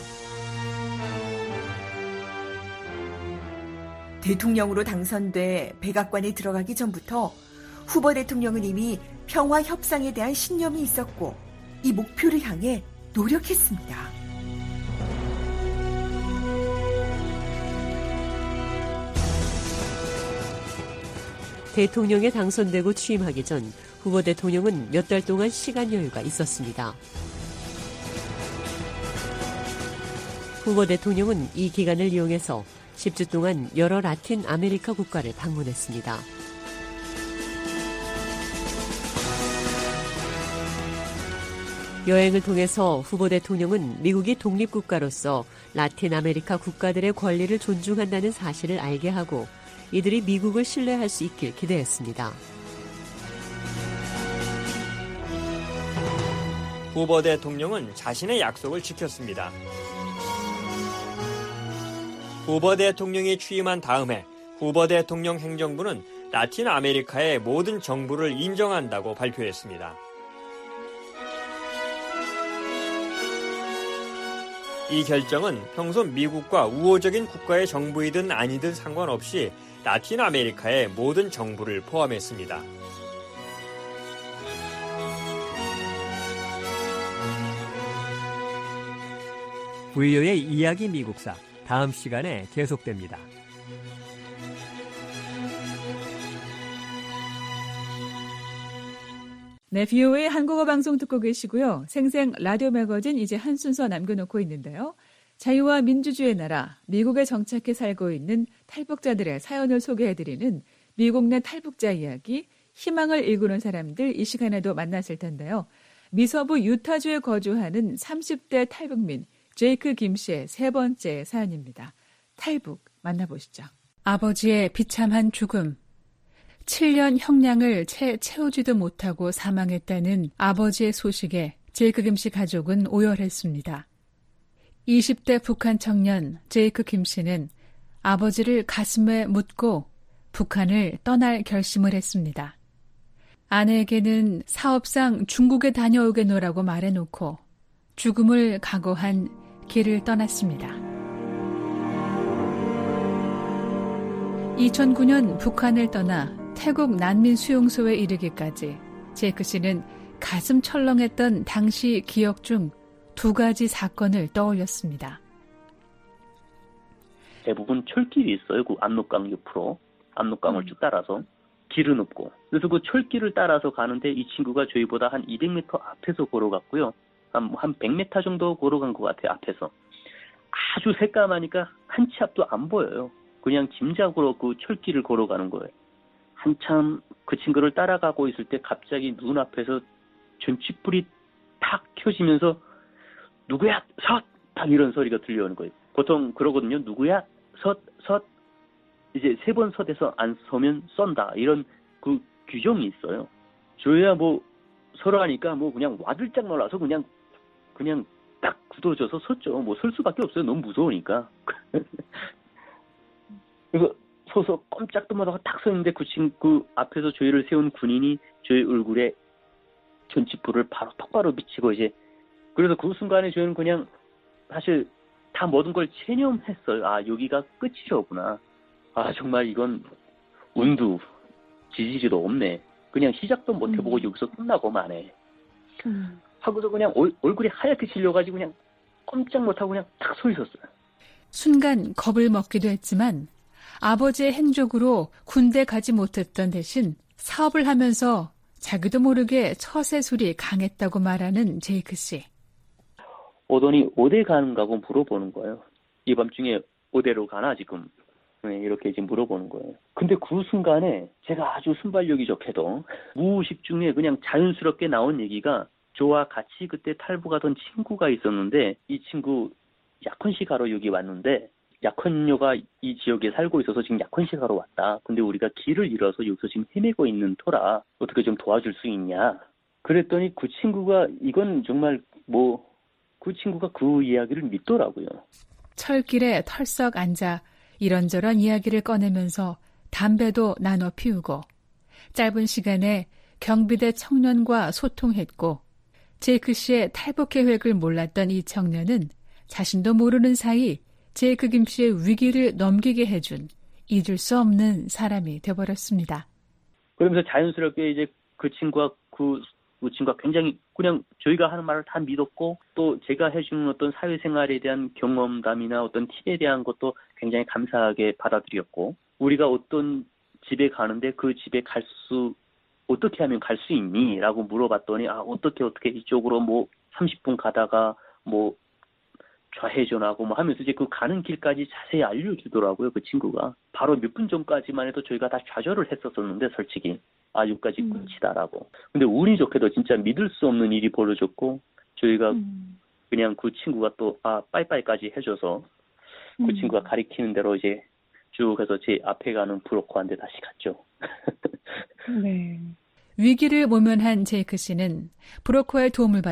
대통령으로 당선돼 백악관에 들어가기 전부터 후보 대통령은 이미 평화 협상에 대한 신념이 있었고 이 목표를 향해 노력했습니다. 대통령에 당선되고 취임하기 전 후보 대통령은 몇 달 동안 시간 여유가 있었습니다. 후보 대통령은 이 기간을 이용해서 십 주 동안 여러 라틴 아메리카 국가를 방문했습니다. 여행을 통해서 후보 대통령은 미국이 독립국가로서 라틴 아메리카 국가들의 권리를 존중한다는 사실을 알게 하고 이들이 미국을 신뢰할 수 있길 기대했습니다. 후보 대통령은 자신의 약속을 지켰습니다. 후보 대통령이 취임한 다음에 후보 대통령 행정부는 라틴 아메리카의 모든 정부를 인정한다고 발표했습니다. 이 결정은 평소 미국과 우호적인 국가의 정부이든 아니든 상관없이 라틴 아메리카의 모든 정부를 포함했습니다. 브이오에이 이야기 미국사 다음 시간에 계속됩니다. 네, 비오에이 한국어 방송 듣고 계시고요. 생생 라디오 매거진 이제 한 순서 남겨놓고 있는데요. 자유와 민주주의의 나라, 미국에 정착해 살고 있는 탈북자들의 사연을 소개해드리는 미국 내 탈북자 이야기, 희망을 일구는 사람들 이 시간에도 만났을 텐데요. 미서부 유타주에 거주하는 삼십 대 탈북민 제이크 김 씨의 세 번째 사연입니다. 탈북 만나보시죠. 아버지의 비참한 죽음. 칠 년 형량을 채 채우지도 못하고 사망했다는 아버지의 소식에 제이크 김 씨 가족은 오열했습니다. 이십 대 북한 청년 제이크 김 씨는 아버지를 가슴에 묻고 북한을 떠날 결심을 했습니다. 아내에게는 사업상 중국에 다녀오겠노라고 말해놓고 죽음을 각오한 길을 떠났습니다. 이천구 년 북한을 떠나 태국 난민 수용소에 이르기까지 제이크 씨는 가슴 철렁했던 당시 기억 중 두 가지 사건을 떠올렸습니다. 대부분 철길이 있어요. 그 압록강 옆으로. 압록강을 쭉 따라서. 길은 없고. 그래서 그 철길을 따라서 가는데 이 친구가 저희보다 한 이백 미터 앞에서 걸어갔고요. 한, 한 백 미터 정도 걸어간 것 같아요. 앞에서. 아주 새까마니까 한 치 앞도 안 보여요. 그냥 짐작으로 그 철길을 걸어가는 거예요. 한참 그 친구를 따라가고 있을 때 갑자기 눈앞에서 전чих불이 탁 켜지면서 누구야? 섰! 딱 이런 소리가 들려오는 거예요. 보통 그러거든요. 누구야? 섰! 섰! 이제 세 번 섰에서 안 서면 쏜다. 이런 그 규정이 있어요. 저희야 뭐 서로 하니까 뭐 그냥 와들짝 놀라서 그냥 그냥 딱 굳어져서 섰죠. 뭐 설 수밖에 없어요. 너무 무서우니까. 그래서 서서 꼼짝도 못하고 딱 서 있는데 그 친구 앞에서 저희를 세운 군인이 저희 얼굴에 전чих불을 바로 똑바로 비치고 이제 그래서 그 순간에 저희는 그냥 사실 다 모든 걸 체념했어요. 아 여기가 끝이로구나. 아 정말 이건 운도 지지지도 없네. 그냥 시작도 못 해보고 음. 여기서 끝나고 마네. 음. 하고서 그냥 얼, 얼굴이 하얗게 질려가지고 그냥 꼼짝 못하고 그냥 딱 서 있었어요. 순간 겁을 먹기도 했지만 아버지의 행적으로 군대 가지 못했던 대신 사업을 하면서 자기도 모르게 처세술이 강했다고 말하는 제이크 씨. 오더니 어디 가는가고 물어보는 거예요. 이 밤중에 어디로 가나 지금. 네, 이렇게 지금 물어보는 거예요. 근데 그 순간에 제가 아주 순발력이 좋게도 무의식 중에 그냥 자연스럽게 나온 얘기가 저와 같이 그때 탈북하던 친구가 있었는데 이 친구 약혼식하러 여기 왔는데 약혼녀가 이 지역에 살고 있어서 지금 약혼식하러 왔다. 근데 우리가 길을 잃어서 여기서 지금 헤매고 있는 터라 어떻게 좀 도와줄 수 있냐. 그랬더니 그 친구가 이건 정말 뭐 그 친구가 그 이야기를 믿더라고요. 철길에 털썩 앉아 이런저런 이야기를 꺼내면서 담배도 나눠 피우고 짧은 시간에 경비대 청년과 소통했고 제이크 씨의 탈북 계획을 몰랐던 이 청년은 자신도 모르는 사이 제이크 김 씨의 위기를 넘기게 해준 잊을 수 없는 사람이 되어버렸습니다. 그러면서 자연스럽게 이제 그 친구가 그, 그 친구가 굉장히 그냥 저희가 하는 말을 다 믿었고 또 제가 해주는 어떤 사회생활에 대한 경험담이나 어떤 팁에 대한 것도 굉장히 감사하게 받아들였고 우리가 어떤 집에 가는데 그 집에 갈 수 어떻게 하면 갈 수 있니? 라고 물어봤더니 아 어떻게 어떻게 이쪽으로 뭐 삼십 분 가다가 뭐 좌회전하고 뭐 하면서 이제 그 가는 길까지 자세히 알려주더라고요. 그 친구가. 바로 몇 분 전까지만 해도 저희가 다 좌절을 했었었는데 솔직히 아 여기까지 음. 끝이다라고. 근데 운이 좋게도 진짜 믿을 수 없는 일이 벌어졌고 저희가 음. 그냥 그 친구가 또 아 빠이빠이까지 해줘서 그 음. 친구가 가리키는 대로 이제 쭉 해서 제 앞에 가는 브로커한테 다시 갔죠. 네. 위기를 모면한 제이크 씨는 브로커의 도움을 받아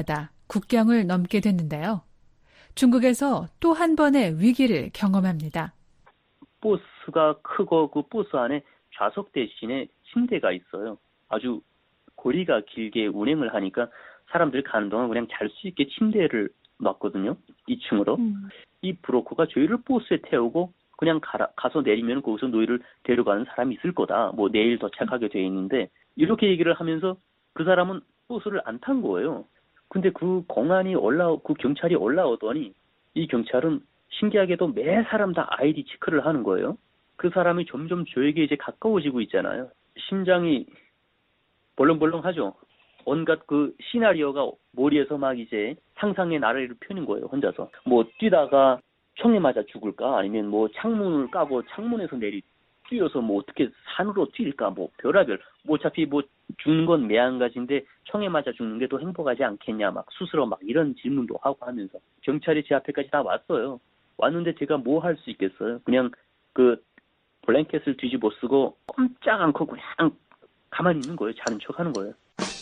국경을 넘게 됐는데요. 중국에서 또 한 번의 위기를 경험합니다. 버스가 크고 그 버스 안에 좌석 대신에 침대가 있어요. 아주 거리가 길게 운행을 하니까 사람들 가는 동안 그냥 잘 수 있게 침대를 놨거든요. 이 층으로. 음. 이 브로커가 저희를 버스에 태우고 그냥 가라, 가서 내리면 거기서 너희를 데려가는 사람이 있을 거다. 뭐 내일 도착하게 돼 있는데 이렇게 얘기를 하면서 그 사람은 버스를 안 탄 거예요. 근데 그 공안이 올라오, 그 경찰이 올라오더니 이 경찰은 신기하게도 매 사람 다 아이디 체크를 하는 거예요. 그 사람이 점점 저에게 이제 가까워지고 있잖아요. 심장이 벌렁벌렁하죠. 온갖 그 시나리오가 머리에서 막 이제 상상의 나래를 펴는 거예요. 혼자서. 뭐 뛰다가 총에 맞아 죽을까? 아니면 뭐 창문을 까고 창문에서 내리 뛰어서 뭐 어떻게 산으로 뛸까? 뭐 별하별. 뭐 어차피 뭐 죽는 건 매한가지인데 총에 맞아 죽는 게 더 행복하지 않겠냐? 막 스스로 막 이런 질문도 하고 하면서 경찰이 제 앞에까지 다 왔어요. 왔는데 제가 뭐 할 수 있겠어요? 그냥 그 블랭켓을 뒤집어 쓰고 꼼짝 않고 그냥 가만히 있는 거예요. 자는 척 하는 거예요.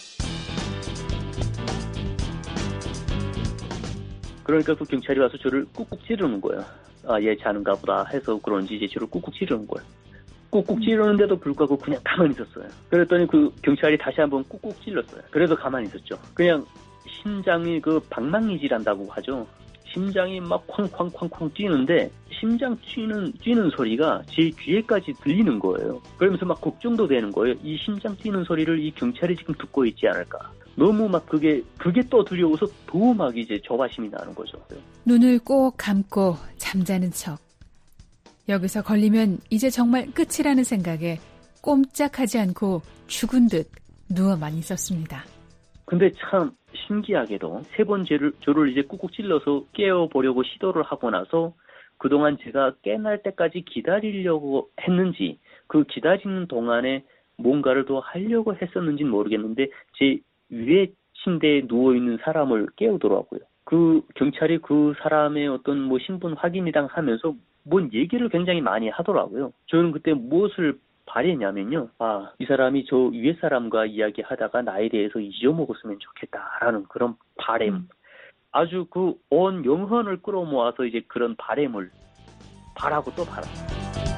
그러니까 그 경찰이 와서 저를 꾹꾹 찌르는 거예요. 아, 얘 자는가 보다 해서 그런지 이제 저를 꾹꾹 찌르는 거예요. 꾹꾹 찌르는데도 불구하고 그냥 가만히 있었어요. 그랬더니 그 경찰이 다시 한번 꾹꾹 찔렀어요. 그래도 가만히 있었죠. 그냥 심장이 그 방망이질한다고 하죠. 심장이 막 쾅쾅쾅쾅 뛰는데 심장 뛰는 뛰는 소리가 제 귀에까지 들리는 거예요. 그러면서 막 걱정도 되는 거예요. 이 심장 뛰는 소리를 이 경찰이 지금 듣고 있지 않을까. 너무 막 그게 그게 또 두려워서 더 막 이제 조바심이 나는 거죠. 눈을 꼭 감고 잠자는 척. 여기서 걸리면 이제 정말 끝이라는 생각에 꼼짝하지 않고 죽은 듯 누워만 있었습니다. 근데 참 신기하게도 세 번째를 저를 이제 꾹꾹 찔러서 깨워보려고 시도를 하고 나서 그동안 제가 깨날 때까지 기다리려고 했는지 그 기다리는 동안에 뭔가를 더 하려고 했었는지는 모르겠는데 제 위에 침대에 누워있는 사람을 깨우더라고요. 그 경찰이 그 사람의 어떤 뭐 신분 확인이랑 하면서 뭔 얘기를 굉장히 많이 하더라고요. 저는 그때 무엇을 바랬냐면요. 아, 이 사람이 저 위에 사람과 이야기하다가 나에 대해서 잊어먹었으면 좋겠다라는 그런 바램. 음. 아주 그 온 영혼을 끌어모아서 이제 그런 바램을 바라고 또 바랐어요.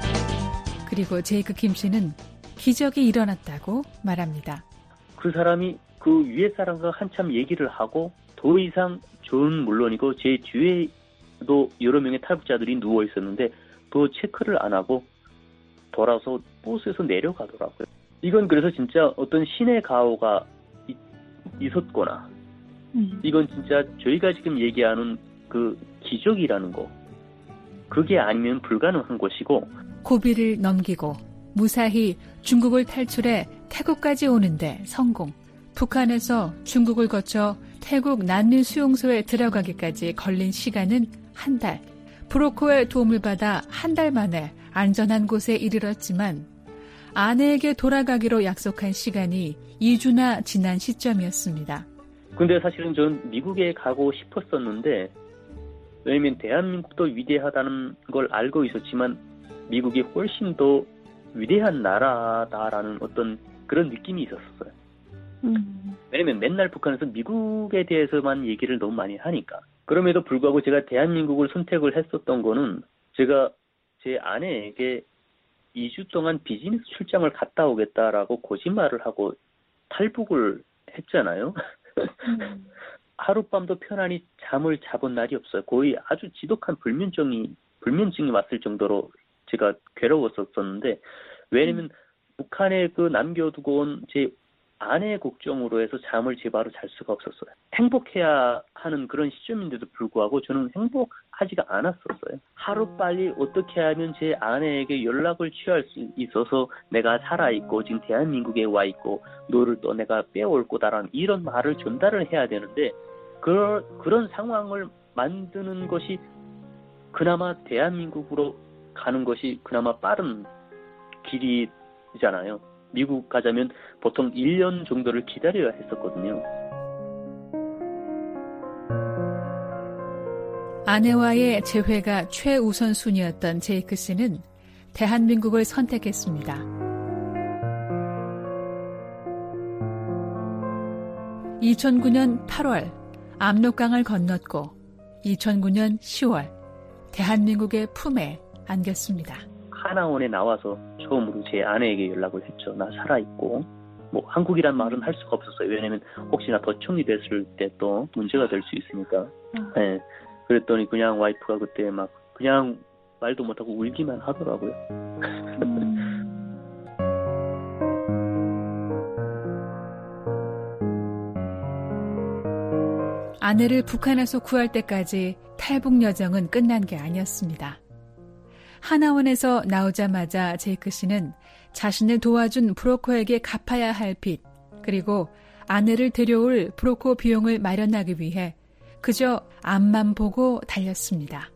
그리고 제이크 김 씨는 기적이 일어났다고 말합니다. 그 사람이 그 위에 사람과 한참 얘기를 하고 더 이상 저는 물론이고 제 뒤에도 여러 명의 탈북자들이 누워 있었는데 더 체크를 안 하고 돌아서 버스에서 내려가더라고요. 이건 그래서 진짜 어떤 신의 가호가 이, 있었거나 음. 이건 진짜 저희가 지금 얘기하는 그 기적이라는 거 그게 아니면 불가능한 것이고 고비를 넘기고 무사히 중국을 탈출해 태국까지 오는데 성공. 북한에서 중국을 거쳐 태국 난민 수용소에 들어가기까지 걸린 시간은 한 달. 브로커의 도움을 받아 한 달 만에 안전한 곳에 이르렀지만 아내에게 돌아가기로 약속한 시간이 이 주나 지난 시점이었습니다. 근데 사실은 전 미국에 가고 싶었었는데 왜냐면 대한민국도 위대하다는 걸 알고 있었지만 미국이 훨씬 더 위대한 나라다라는 어떤 그런 느낌이 있었어요. 음. 왜냐면 맨날 북한에서 미국에 대해서만 얘기를 너무 많이 하니까. 그럼에도 불구하고 제가 대한민국을 선택을 했었던 거는 제가 제 아내에게 이 주 동안 비즈니스 출장을 갔다 오겠다라고 거짓말을 하고 탈북을 했잖아요. 음. 하룻밤도 편안히 잠을 자본 날이 없어요. 거의 아주 지독한 불면증이, 불면증이 왔을 정도로 제가 괴로웠었었는데, 왜냐면 음. 북한에 그 남겨두고 온 제 아내의 걱정으로 해서 잠을 제바로 잘 수가 없었어요. 행복해야 하는 그런 시점인데도 불구하고 저는 행복하지가 않았었어요. 하루빨리 어떻게 하면 제 아내에게 연락을 취할 수 있어서 내가 살아있고 지금 대한민국에 와있고 너를 또 내가 빼올 거다라는 이런 말을 전달을 해야 되는데 그, 그런 상황을 만드는 것이 그나마 대한민국으로 가는 것이 그나마 빠른 길이잖아요. 미국 가자면 보통 일 년 정도를 기다려야 했었거든요. 아내와의 재회가 최우선순위였던 제이크 씨는 대한민국을 선택했습니다. 이천구 년 팔월 압록강을 건넜고 이천구 년 시월 대한민국의 품에 안겼습니다. 하나원에 나와서 처음으로 제 아내에게 연락을 했죠. 나 살아있고. 뭐 한국이란 말은 할 수가 없었어요. 왜냐하면 혹시나 도청이 됐을 때 또 문제가 될 수 있으니까. 음. 네. 그랬더니 그냥 와이프가 그때 막 그냥 말도 못하고 울기만 하더라고요. 음. 아내를 북한에서 구할 때까지 탈북 여정은 끝난 게 아니었습니다. 하나원에서 나오자마자 제이크 씨는 자신을 도와준 브로커에게 갚아야 할 빚, 그리고 아내를 데려올 브로커 비용을 마련하기 위해 그저 앞만 보고 달렸습니다.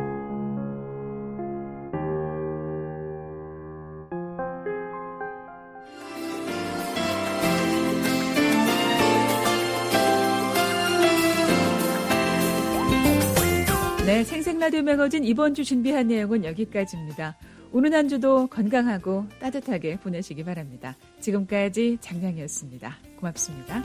네, 생생라디오 매거진 이번 주 준비한 내용은 여기까지입니다. 오늘 한 주도 건강하고 따뜻하게 보내시기 바랍니다. 지금까지 장량이었습니다. 고맙습니다.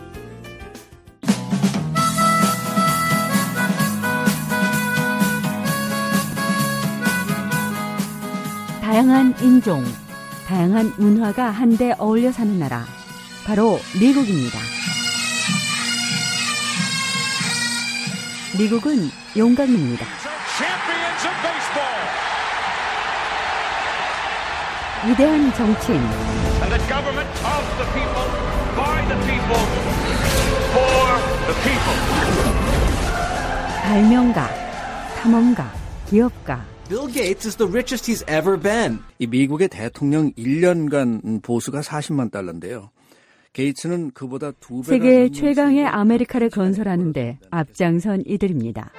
다양한 인종, 다양한 문화가 한데 어울려 사는 나라, 바로 미국입니다. 미국은 용광로입니다. 위대한 정치인, 발명가, 탐험가, 기업가. Bill Gates is the richest he's ever been. 이 미국의 대통령 일 년간 보수가 사십만 달러인데요. 게이츠는 그보다 두 배. 세계 최강의 아메리카를 건설하는데 앞장선 이들입니다.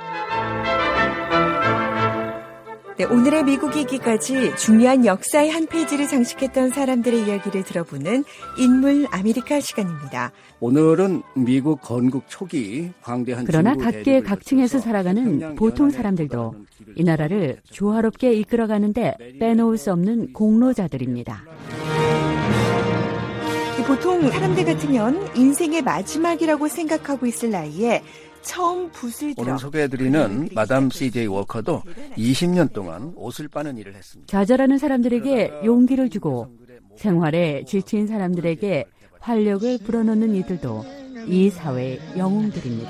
네, 오늘의 미국 이기까지 중요한 역사의 한 페이지를 장식했던 사람들의 이야기를 들어보는 인물 아메리카 시간입니다. 오늘은 미국 건국 초기 광대한 그러나 각계 각층에서 살아가는 보통 사람들도 이 나라를 조화롭게 이끌어가는데 빼놓을 수 없는 공로자들입니다. 보통 사람들 같으면 인생의 마지막이라고 생각하고 있을 나이에 처음 붓을 들어 오늘 소개해드리는 마담 씨제이 워커도 이십 년 동안 옷을 빠는 일을 했습니다. 좌절하는 사람들에게 용기를 주고 생활에 지친 사람들에게 활력을 불어넣는 이들도 이 사회의 영웅들입니다.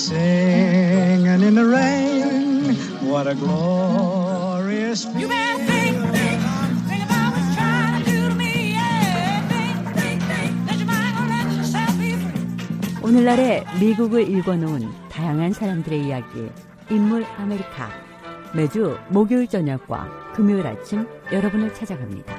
오늘날의 미국을 읽어놓은 다양한 사람들의 이야기, 인물 아메리카. 매주 목요일 저녁과 금요일 아침 여러분을 찾아갑니다.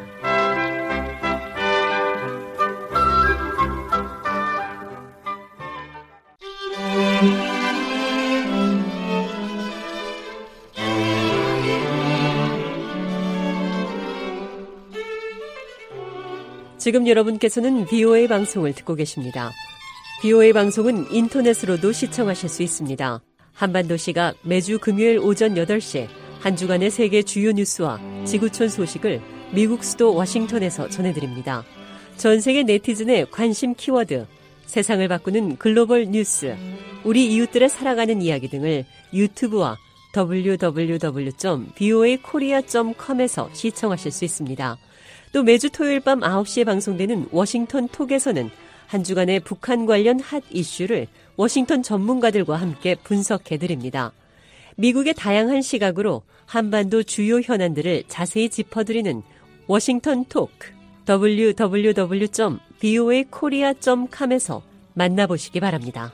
지금 여러분께서는 비오에이 방송을 듣고 계십니다. 비오에이 방송은 인터넷으로도 시청하실 수 있습니다. 한반도 시각 매주 금요일 오전 여덟 시 한 주간의 세계 주요 뉴스와 지구촌 소식을 미국 수도 워싱턴에서 전해드립니다. 전 세계 네티즌의 관심 키워드, 세상을 바꾸는 글로벌 뉴스, 우리 이웃들의 살아가는 이야기 등을 유튜브와 더블유 더블유 더블유 점 비오에이 코리아 점 컴에서 시청하실 수 있습니다. 또 매주 토요일 밤 아홉 시에 방송되는 워싱턴 톡에서는 한 주간의 북한 관련 핫 이슈를 워싱턴 전문가들과 함께 분석해드립니다. 미국의 다양한 시각으로 한반도 주요 현안들을 자세히 짚어드리는 워싱턴 톡, 더블유 더블유 더블유 점 비오에이 코리아 점 컴에서 만나보시기 바랍니다.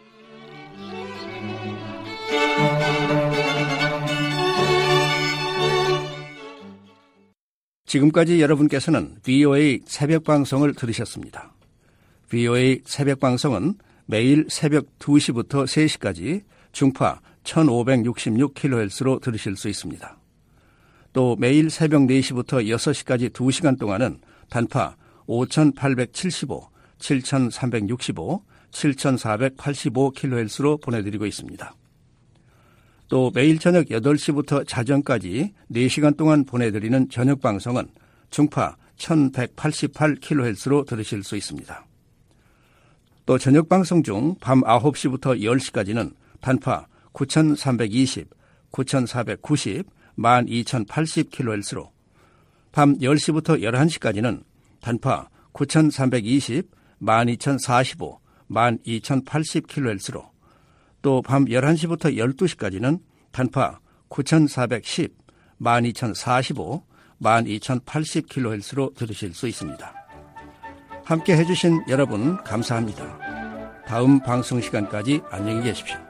지금까지 여러분께서는 비오에이 새벽 방송을 들으셨습니다. 비오에이 새벽 방송은 매일 새벽 두 시부터 세 시까지 중파 천오백육십육 킬로헤르츠로 들으실 수 있습니다. 또 매일 새벽 네 시부터 여섯 시까지 두 시간 동안은 단파 오천팔백칠십오, 칠천삼백육십오, 칠천사백팔십오 킬로헤르츠로 보내드리고 있습니다. 또 매일 저녁 여덟 시부터 자정까지 네 시간 동안 보내드리는 저녁 방송은 중파 천백팔십팔 킬로헤르츠로 들으실 수 있습니다. 또 저녁 방송 중 밤 아홉 시부터 열 시까지는 단파 구천삼백이십, 구천사백구십, 만 이천팔십 킬로헤르츠로 밤 열 시부터 열한 시까지는 단파 구천삼백이십, 만 이천사십오, 만 이천팔십 킬로헤르츠로 또 밤 열한 시부터 열두 시까지는 단파 구천사백십, 만 이천사십오, 만 이천팔십 킬로헤르츠로 들으실 수 있습니다. 함께 해주신 여러분 감사합니다. 다음 방송 시간까지 안녕히 계십시오.